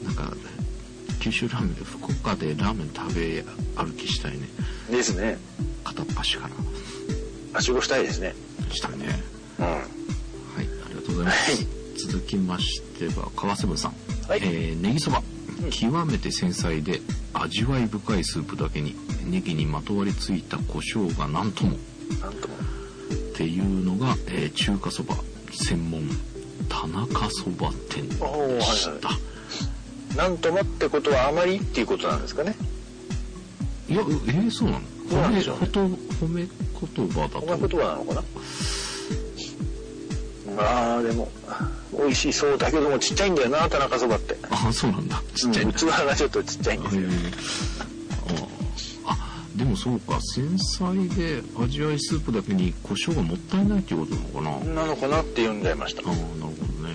なんか九州ラーメンで福岡でラーメン食べ歩きしたいね。 ですね。 片っ端からはしごしたいですね。 したいね。 うん。はい、 ありがとうございます。はい、続きましては川瀬部さん。はい。えー、ネギそば。極めて繊細で味わい深いスープだけにネギにまとわりついた胡椒がなんともなんともっていうのが、えー、中華そば専門田中そば店でした、はいはい、 なんともってことはあまりっていうことなんですかね。 いや、えー、そうなの。 そうなんでしょうね。 褒め言葉だと。 褒め言葉なのかな。まあでも美味しそうだけどもちっちゃいんだよな、田中そばって。 あ、そうなんだ。ちっちゃい、うん、 器がちょっとちっちゃいんですよ。 ああ、でもそうか、繊細で味わいスープだけに胡椒がもったいないっていうことなのかな。 なのかなって読んじゃいました。 ああ、なるほどね。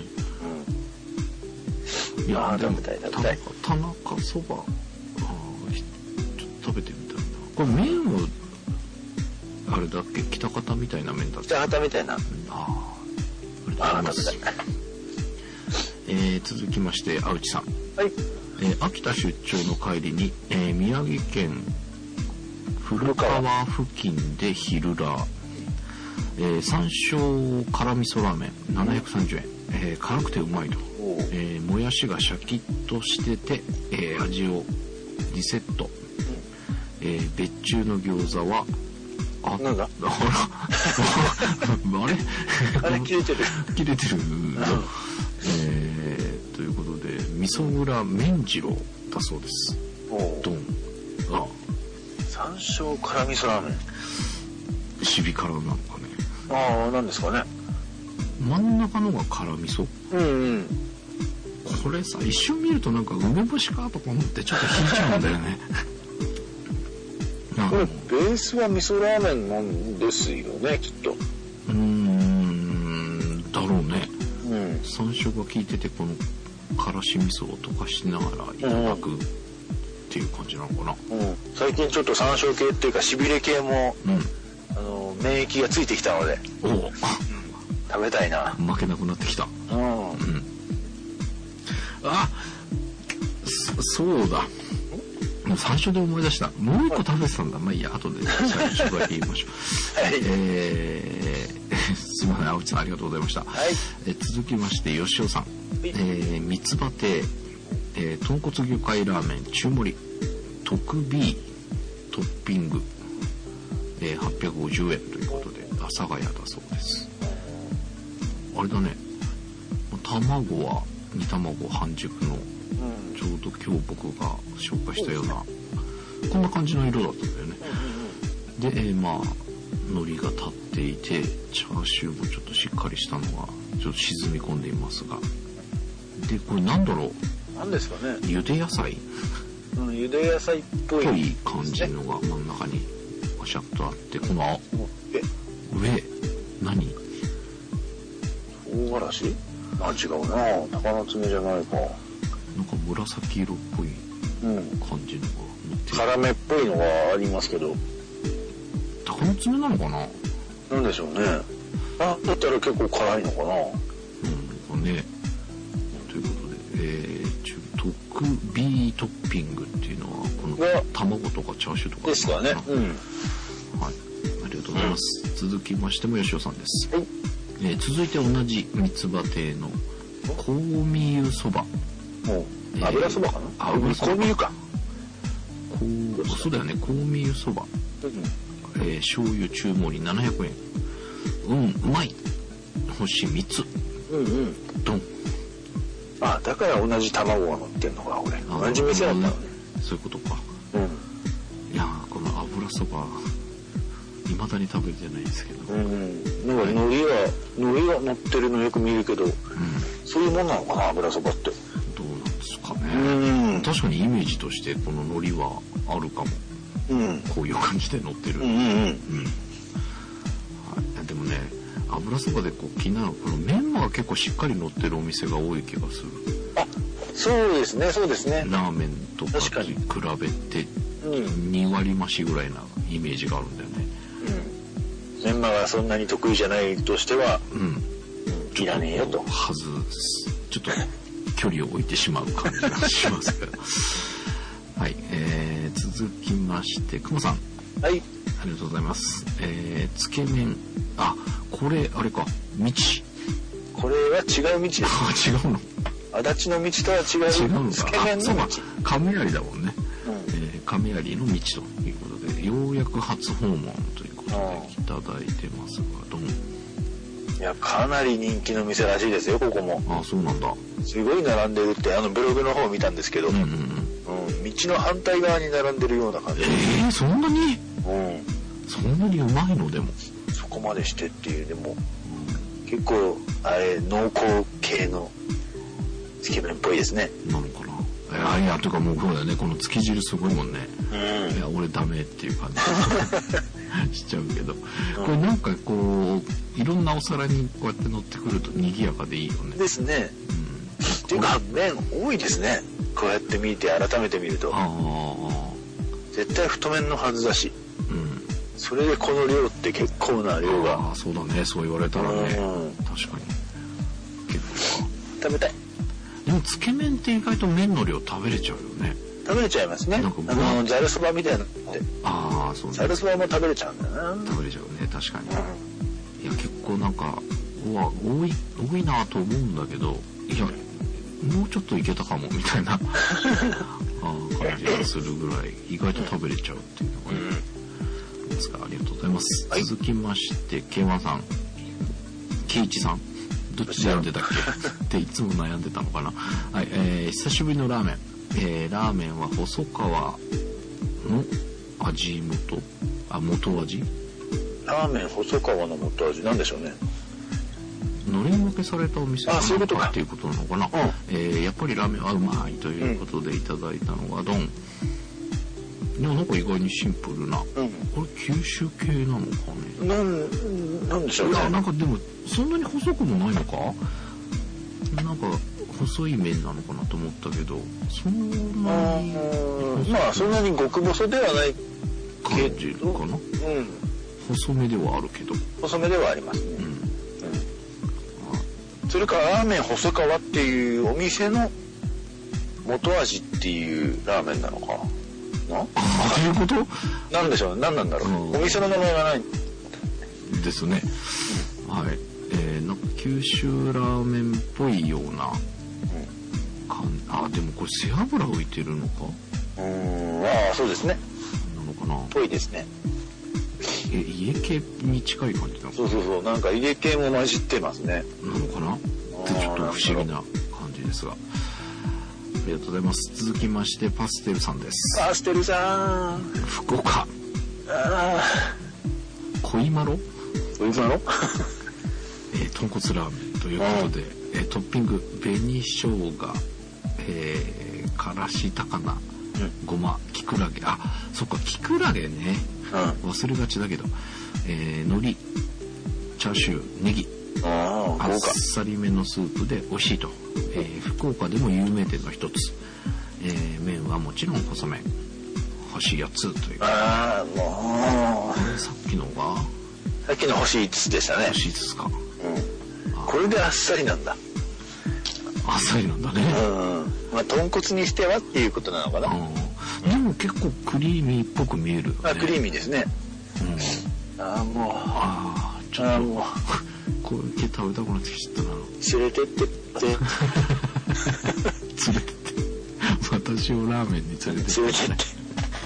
うん、いやあ、でも食べたい食べたい。 田中そば、ああ、ちょっと食べてみたいな。これ麺はあれだっけ、北方みたいな麺だっけ。 北方みたいな。ああ。 ああ、食べたい。 えー、続きまして青内さん、 はい。 えー、秋田出張の帰りに、えー、宮城県古川付近で昼ラー、えー、山椒辛味噌ラーメンななひゃくさんじゅうえん、えー、辛くてうまいと、えー、もやしがシャキッとしてて、えー、味をリセット、えー、別注の餃子はあ、なんだあれあれ切れてる切れてる、えー、ということで味噌蔵麺次郎だそうです。ドン。あ、 山椒辛味噌ラーメン、 シビ辛なのかね。 ああ、なんですかね。 真ん中のが辛味噌。 うんうん。 これさ、一瞬見るとなんか梅干しかとか思ってちょっと引いちゃうんだよねこれベースは味噌ラーメンなんですよね、きっと。 うーん、だろうね。 うん。 山椒が効いててこのからし味噌を溶かしながらいただくっていう感じなのかな。 うん。最近ちょっと山椒系っていうかしびれ系も、うん、あの免疫がついてきたので。 おお。 食べたいな。 負けなくなってきた。 うん。うん、 あ、そ、そうだ。もう最初で思い出した。もう一個食べてたんだ。まあいいや、後で最初だけ言いましょう。はい。えー、すみません、青木さんありがとうございました。 はい。 え続きまして、吉尾さん。はい、えー、三つ葉亭、えー、豚骨魚介ラーメン中盛り、特 B トッピング、えー、はっぴゃくごじゅうえんということで、阿佐ヶ谷だそうです。あれだね。卵は煮卵半熟の、ちょうど今日僕が紹介したようなこんな感じの色だったんだよね。で、えー、まあ海苔が立っていてチャーシューもちょっとしっかりしたのがちょっと沈み込んでいますが、でこれなんだろう、 なんですかね、 ゆで野菜、 うん、ゆで野菜っぽい、 ね、感じのが真ん中にパシャッとあって、この上何唐辛子、あ、違うな、鷹の爪じゃないか、 なんか紫色っぽい感じのが乗ってる、 辛めっぽいのがありますけど、 鷹の爪なのかな、 なんでしょうね。あ、だったら結構辛いのかな、 うんね。ということで、えー、特 B トッピングっていうのはこの卵とかチャーシューとかですかね、うん、 はい、ありがとうございます、うん、続きましても吉尾さんです、 はい、 えー、続いて同じ三つ葉亭の香味湯そば、 もう油そばかな、 あ、油そば、 香味湯か、 こうそうだよね、香味湯そば、うん、えー、醤油中盛りななひゃくえん、うん、うまい、星みっつ、 うんうん、 ドン。 あ、だから同じ卵が乗ってんのか、俺同じ店だったのね、 そういうことか、 うん、 いやこの油そば未だに食べてないんですけど、 うん、なんか海苔は海苔が乗ってるのよく見るけど、うん、そういうもんなのかな、油そばって。 どうなんですかね、うん、確かにイメージとしてこの海苔はあるかも、うん、こういう感じで乗ってる、うんうんうん、うん、はい、でもね、油そばでこう気になるこのメンマが結構しっかり乗ってるお店が多い気がする。 あ、そうですね、そうですね。 ラーメンとかと比べてに割増しぐらいなイメージがあるんだよね。 うん、メンマがそんなに得意じゃないとしては、うん、いらねえよと。 はず、ちょっと距離を置いてしまう感じがしますけど。はい、えー、続きまして、くもさん。 はい。 ありがとうございます。えー、つけ麺、あ、これあれか、道。 これは違う道です。 違うの。 足立の道とは違う。 違うのか。 つけ麺の道。 亀有だもんね。 うん、 えー、亀有の道ということで、ようやく初訪問ということでいただいてますが、どうも。 いや、かなり人気の店らしいですよ、ここも。 あ、そうなんだ。 すごい並んでるって、あのブログの方を見たんですけど、うんうんうんうん、道の反対側に並んでるような感じ。 えー、そんなに？ うん。 そんなにうまいのでも。 そこまでしてっていう、でも、うん、結構、あれ、濃厚系のつけ麺っぽいですね。 なのかな。いやいや、というかもうそうだよね、このつけ汁すごいもんね。 うん。 いや、俺ダメっていう感じしちゃうけど、これなんかこう、いろんなお皿にこうやって乗ってくると賑やかでいいよね。 ですね。うん。っていうか、麺多いですね。こうやって見て、改めて見ると。ああ。絶対太麺のはずだし。うん。それでこの量って結構な量が。 ああ、そうだね。そう言われたらね。うん、確かに。結構か。 食べたい。 でもつけ麺って意外と麺の量食べれちゃうよね。 食べれちゃいますね。なんかあのざるそばみたいなのって。 ああ、そうね。 ざるそばも食べれちゃうんだよな。 食べれちゃうね、確かに。うん、いや結構なんかうわ多い多いなと思うんだけど、いやもうちょっといけたかもみたいなあ感じがするぐらい意外と食べれちゃうっていうのがね。うん、ですからありがとうございます。はい、続きましてケイワンさん、ケイイチさん。どっちで読んでたっけっていつも悩んでたのかな。はい、えー、久しぶりのラーメン。えー、ラーメンは細川の味元、あ、元味？ ラーメン細川の元味なんでしょうね。 のれん分けされたお店なのかっていうことなのかな。 うん、 えー、やっぱりラーメンはうまいということでいただいたのがドン。でもなんか意外にシンプルな、うん、これ九州系なのかね。 なん、なんでしょうね。 いや、なんかでもそんなに細くもないのか。なんか細い麺なのかなと思ったけど、そんなにまあそんなに極細ではない感じかな。うん。細めではあるけど。 細めではありますね。うん。うん、それからラーメン細川っていうお店の元味っていうラーメンなのかな。な？ どういうこと？ なんでしょうね。何なんだろう。うん、お店の名前がないですね。うん、はい。えー、なんか九州ラーメンっぽいような、うん、あ、でもこれ背脂浮いてるのか。 うーん、ああ、そうですね。 なのかな。 ぽいですね。 え、家系に近い感じなのかな。 そうそうそう、なんか家系も混じってますね。 なのかなってちょっと不思議な感じですが。ありがとうございます。続きましてパステルさんです。 パステルさん。 福岡。ああ。 恋マロ？ 恋マロ？ えー、豚骨ラーメンということで、えー、トッピング紅生姜、えー、からし高菜、ごま、きくらげ、あ、そっか、きくらげね、うん、忘れがちだけど、えー、海苔、チャーシュー、ネギ、あ, あっさりめのスープで美味しいと、えー、福岡でも有名店の一つ、えー、麺はもちろん細麺、星やつという。 ああ、もうさっきのがさっきの星いつつでしたね。 星いつつか。 これであっさりなんだ。 あっさりなんだね。 うん。まあ豚骨にしてはっていうことなのかな。 うん、でも結構クリーミーっぽく見える、ね。 あ、クリーミーですね。うん。ああもう。 ああちょっともうこう系食べたくなってきちゃったな。 連れてってって。連れてって。私をラーメンに連れてって、ね。連れてって。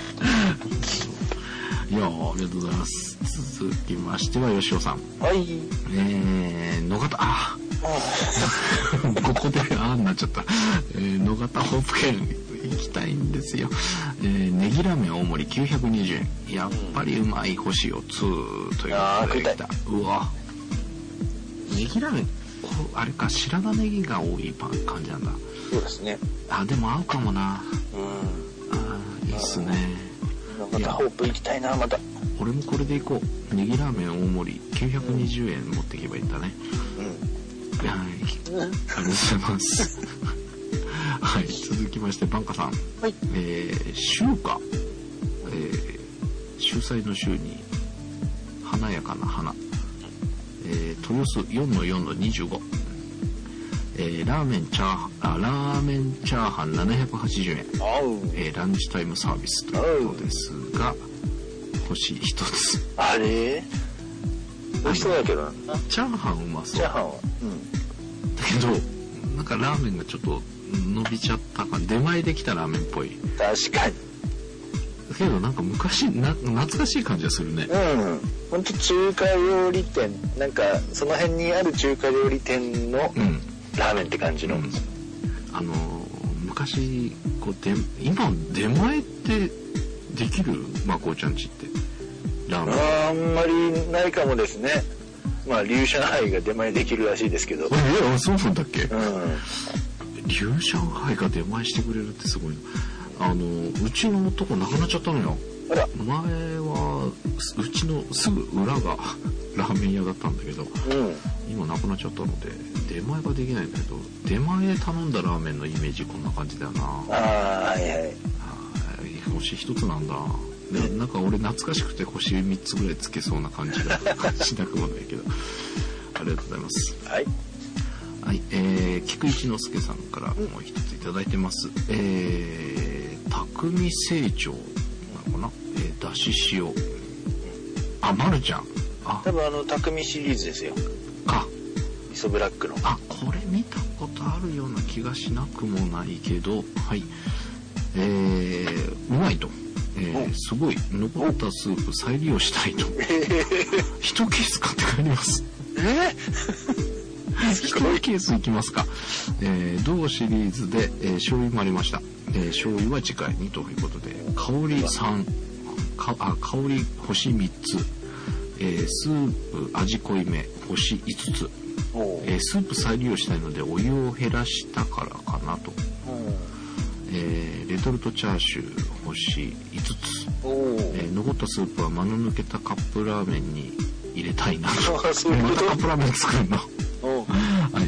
いやありがとうございます。続きましては吉尾さん。 はい。 えー、野方、あここであーになっちゃった。えー、野方ホープ県行きたいんですよ。えー、ネギラーメン大盛りきゅうひゃくにじゅうえん。やっぱりうまい星よつということで来た。うわ。ネギラーメン、こうあれか白髪ネギが多いパン感じなんだ。 そうですね。 あでも合うかもな。うん。あいいっすね。 またホープ行きたいなまた。 俺もこれで行こう。ネギラーメン大盛りきゅうひゃくにじゅうえん持っていけばいいんだね。うん。はい。ありがとうございます。はい。続きましてパンカさん。 はい。 えー、秋華。えー、秀才の週に華やかな花。えー、豊洲 よんのよんのにじゅうご。えー、ラーメンチャーハン、あ、ラーメンチャーハンななひゃくはちじゅうえん。えー、ランチタイムサービスということですが、 星一つ。 あれ美味しそうだけどな。 チャーハンうまそう。 チャーハンはうんだけどなんかラーメンがちょっと伸びちゃったか、出前できたラーメンっぽい。 確かに。 だけどなんか昔な懐かしい感じがするね。 うん本当中華料理店なんかその辺にある中華料理店のラーメンって感じの、うん、 あの昔こうで今出前ってできる？まこうちゃんちってラーメン。 あ, あんまりないかもですね。まあ龍上海が出前できるらしいですけど。 えあそうなんだっけ？ うん。 龍上海が出前してくれるってすごいな。あのうちのとこなくなっちゃったのよ。 あら。 前はうちのすぐ裏がラーメン屋だったんだけど、うん、今なくなっちゃったので出前ができないんだけど、出前で頼んだラーメンのイメージこんな感じだよな。ああはいはい。 あ星一つなんだ。でなんか俺懐かしくて星みっつぐらいつけそうな感じがしなくもないけどありがとうございます。 はいはい、えー、菊一之助さんからもう一ついただいてます。えー、匠成長なのかな、えー、だし塩。あ、まるちゃん。あ、 多分あの匠シリーズですよ。 か。 味噌ブラックの。 あ、これ見たことあるような気がしなくもないけど、はい。えー、うまいと。えー、すごい残ったスープ再利用したいと。一ケース買って帰ります。 え一ケースいきますか。えー、同シリーズで、えー、醤油もありました。えー、醤油は次回にということで、香りさん、かあ香り星みっつ、えー、スープ味濃いめ星いつつ、えー、スープ再利用したいのでお湯を減らしたからかなと。えー、レトルトチャーシュー星いつつ、えー、残ったスープは間の抜けたカップラーメンに入れたいなと。またカップラーメン作るの。はい、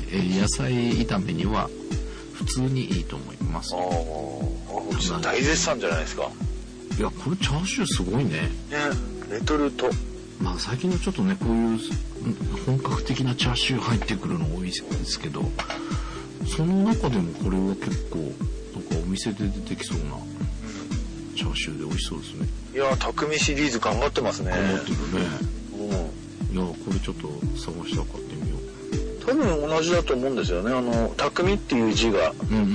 えー、野菜炒めには普通にいいと思います。 大絶賛じゃないですか。 いやこれチャーシューすごいね。ねレトルト。 まあ最近のちょっとねこういう本格的なチャーシュー入ってくるの多いですけど、その中でもこれは結構なんかお店で出てきそうなチャーシューで美味しそうですね。 いや匠シリーズ頑張ってますね。 頑張ってるね。うん。いやこれちょっと探したら買ってみよう。 多分同じだと思うんですよね。あの匠っていう字が、 うんうんうんうん、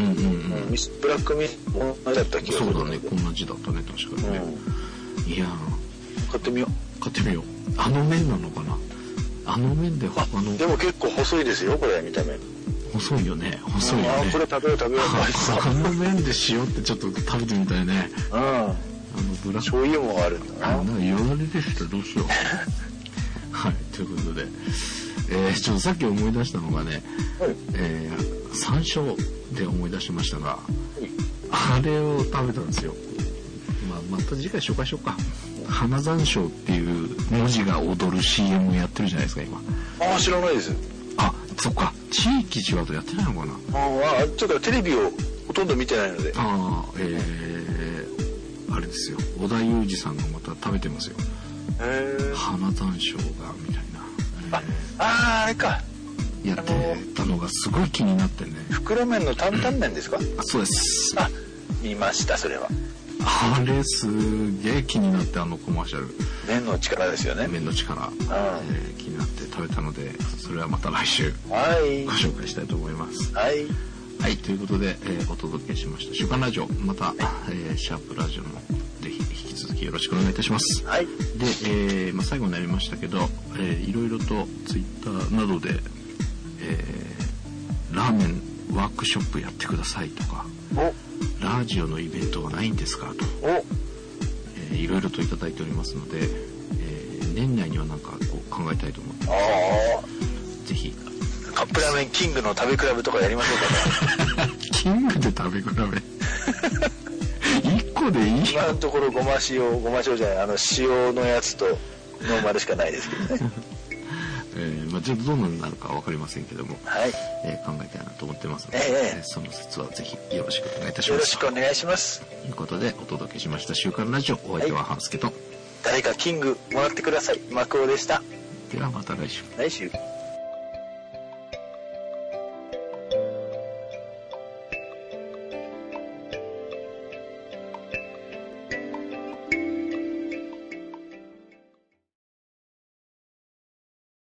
ミスブラックミス同じだった気がする。 そうだね、同じだったね確かにね。うん、いや買ってみよう。買ってみよう。あの麺なのかな。あの麺で他の。 でも結構細いですよこれ見た目。 細いよね。細いよね。 あこれ食べよう食べよう。 あの麺で塩ってちょっと食べてみたいね。 うん。あのブラック。 醤油もあるんだな。 あなんか言われてきたらどうしよう。はいということで、えー、ちょっとさっき思い出したのがね、はい、えー、山椒で思い出しましたが、はい、あれを食べたんですよ。まあまた次回紹介しようか。花山椒っていう文字が踊る シーエム をやってるじゃないですか今。 ああ知らないです。 あそっか地域地和とやってないのかな。 ああちょっとテレビをほとんど見てないので。 ああえー、あれですよ織田裕二さんがまた食べてますよ。 へえ。 花山椒がみたいな。 あああれか。 やってたのがすごい気になってね。 袋麺の担々麺ですか。 あそうです。 あ見ましたそれは。 あれすげえ気になってあのコマーシャル。 麺の力ですよね。 麺の力、えー、気になって食べたのでそれはまた来週ご紹介したいと思います。 はい。 はい、ということで、えー、お届けしました週刊ラジオまた、はいえー、シャープラジオもぜひ引き続きよろしくお願いいたします。 はい。 で、えーまあ、最後になりましたけど、えー、いろいろとツイッターなどで、えー、ラーメンワークショップやってくださいとか。 おラジオのイベントはないんですかと、えー、いろいろといただいておりますので、えー、年内にはなんかこう考えたいと思ってぜひカップラーメンキングの食べ比べとかやりましょうかね。 キングで食べ比べいっこでいい。 今のところごま塩ごま塩じゃないあの塩のやつとノーマルしかないですけどね。 えーまあ、ちょっとどんなになるかは分かりませんけども、 はいえー、考えたいなと思ってますので、 えー、 その説はぜひよろしくお願いいたします。 よろしくお願いします。 ということでお届けしました週刊ラジオお相手は半助と、はい、 誰かキングもらってくださいマクオでした。 ではまた来週来週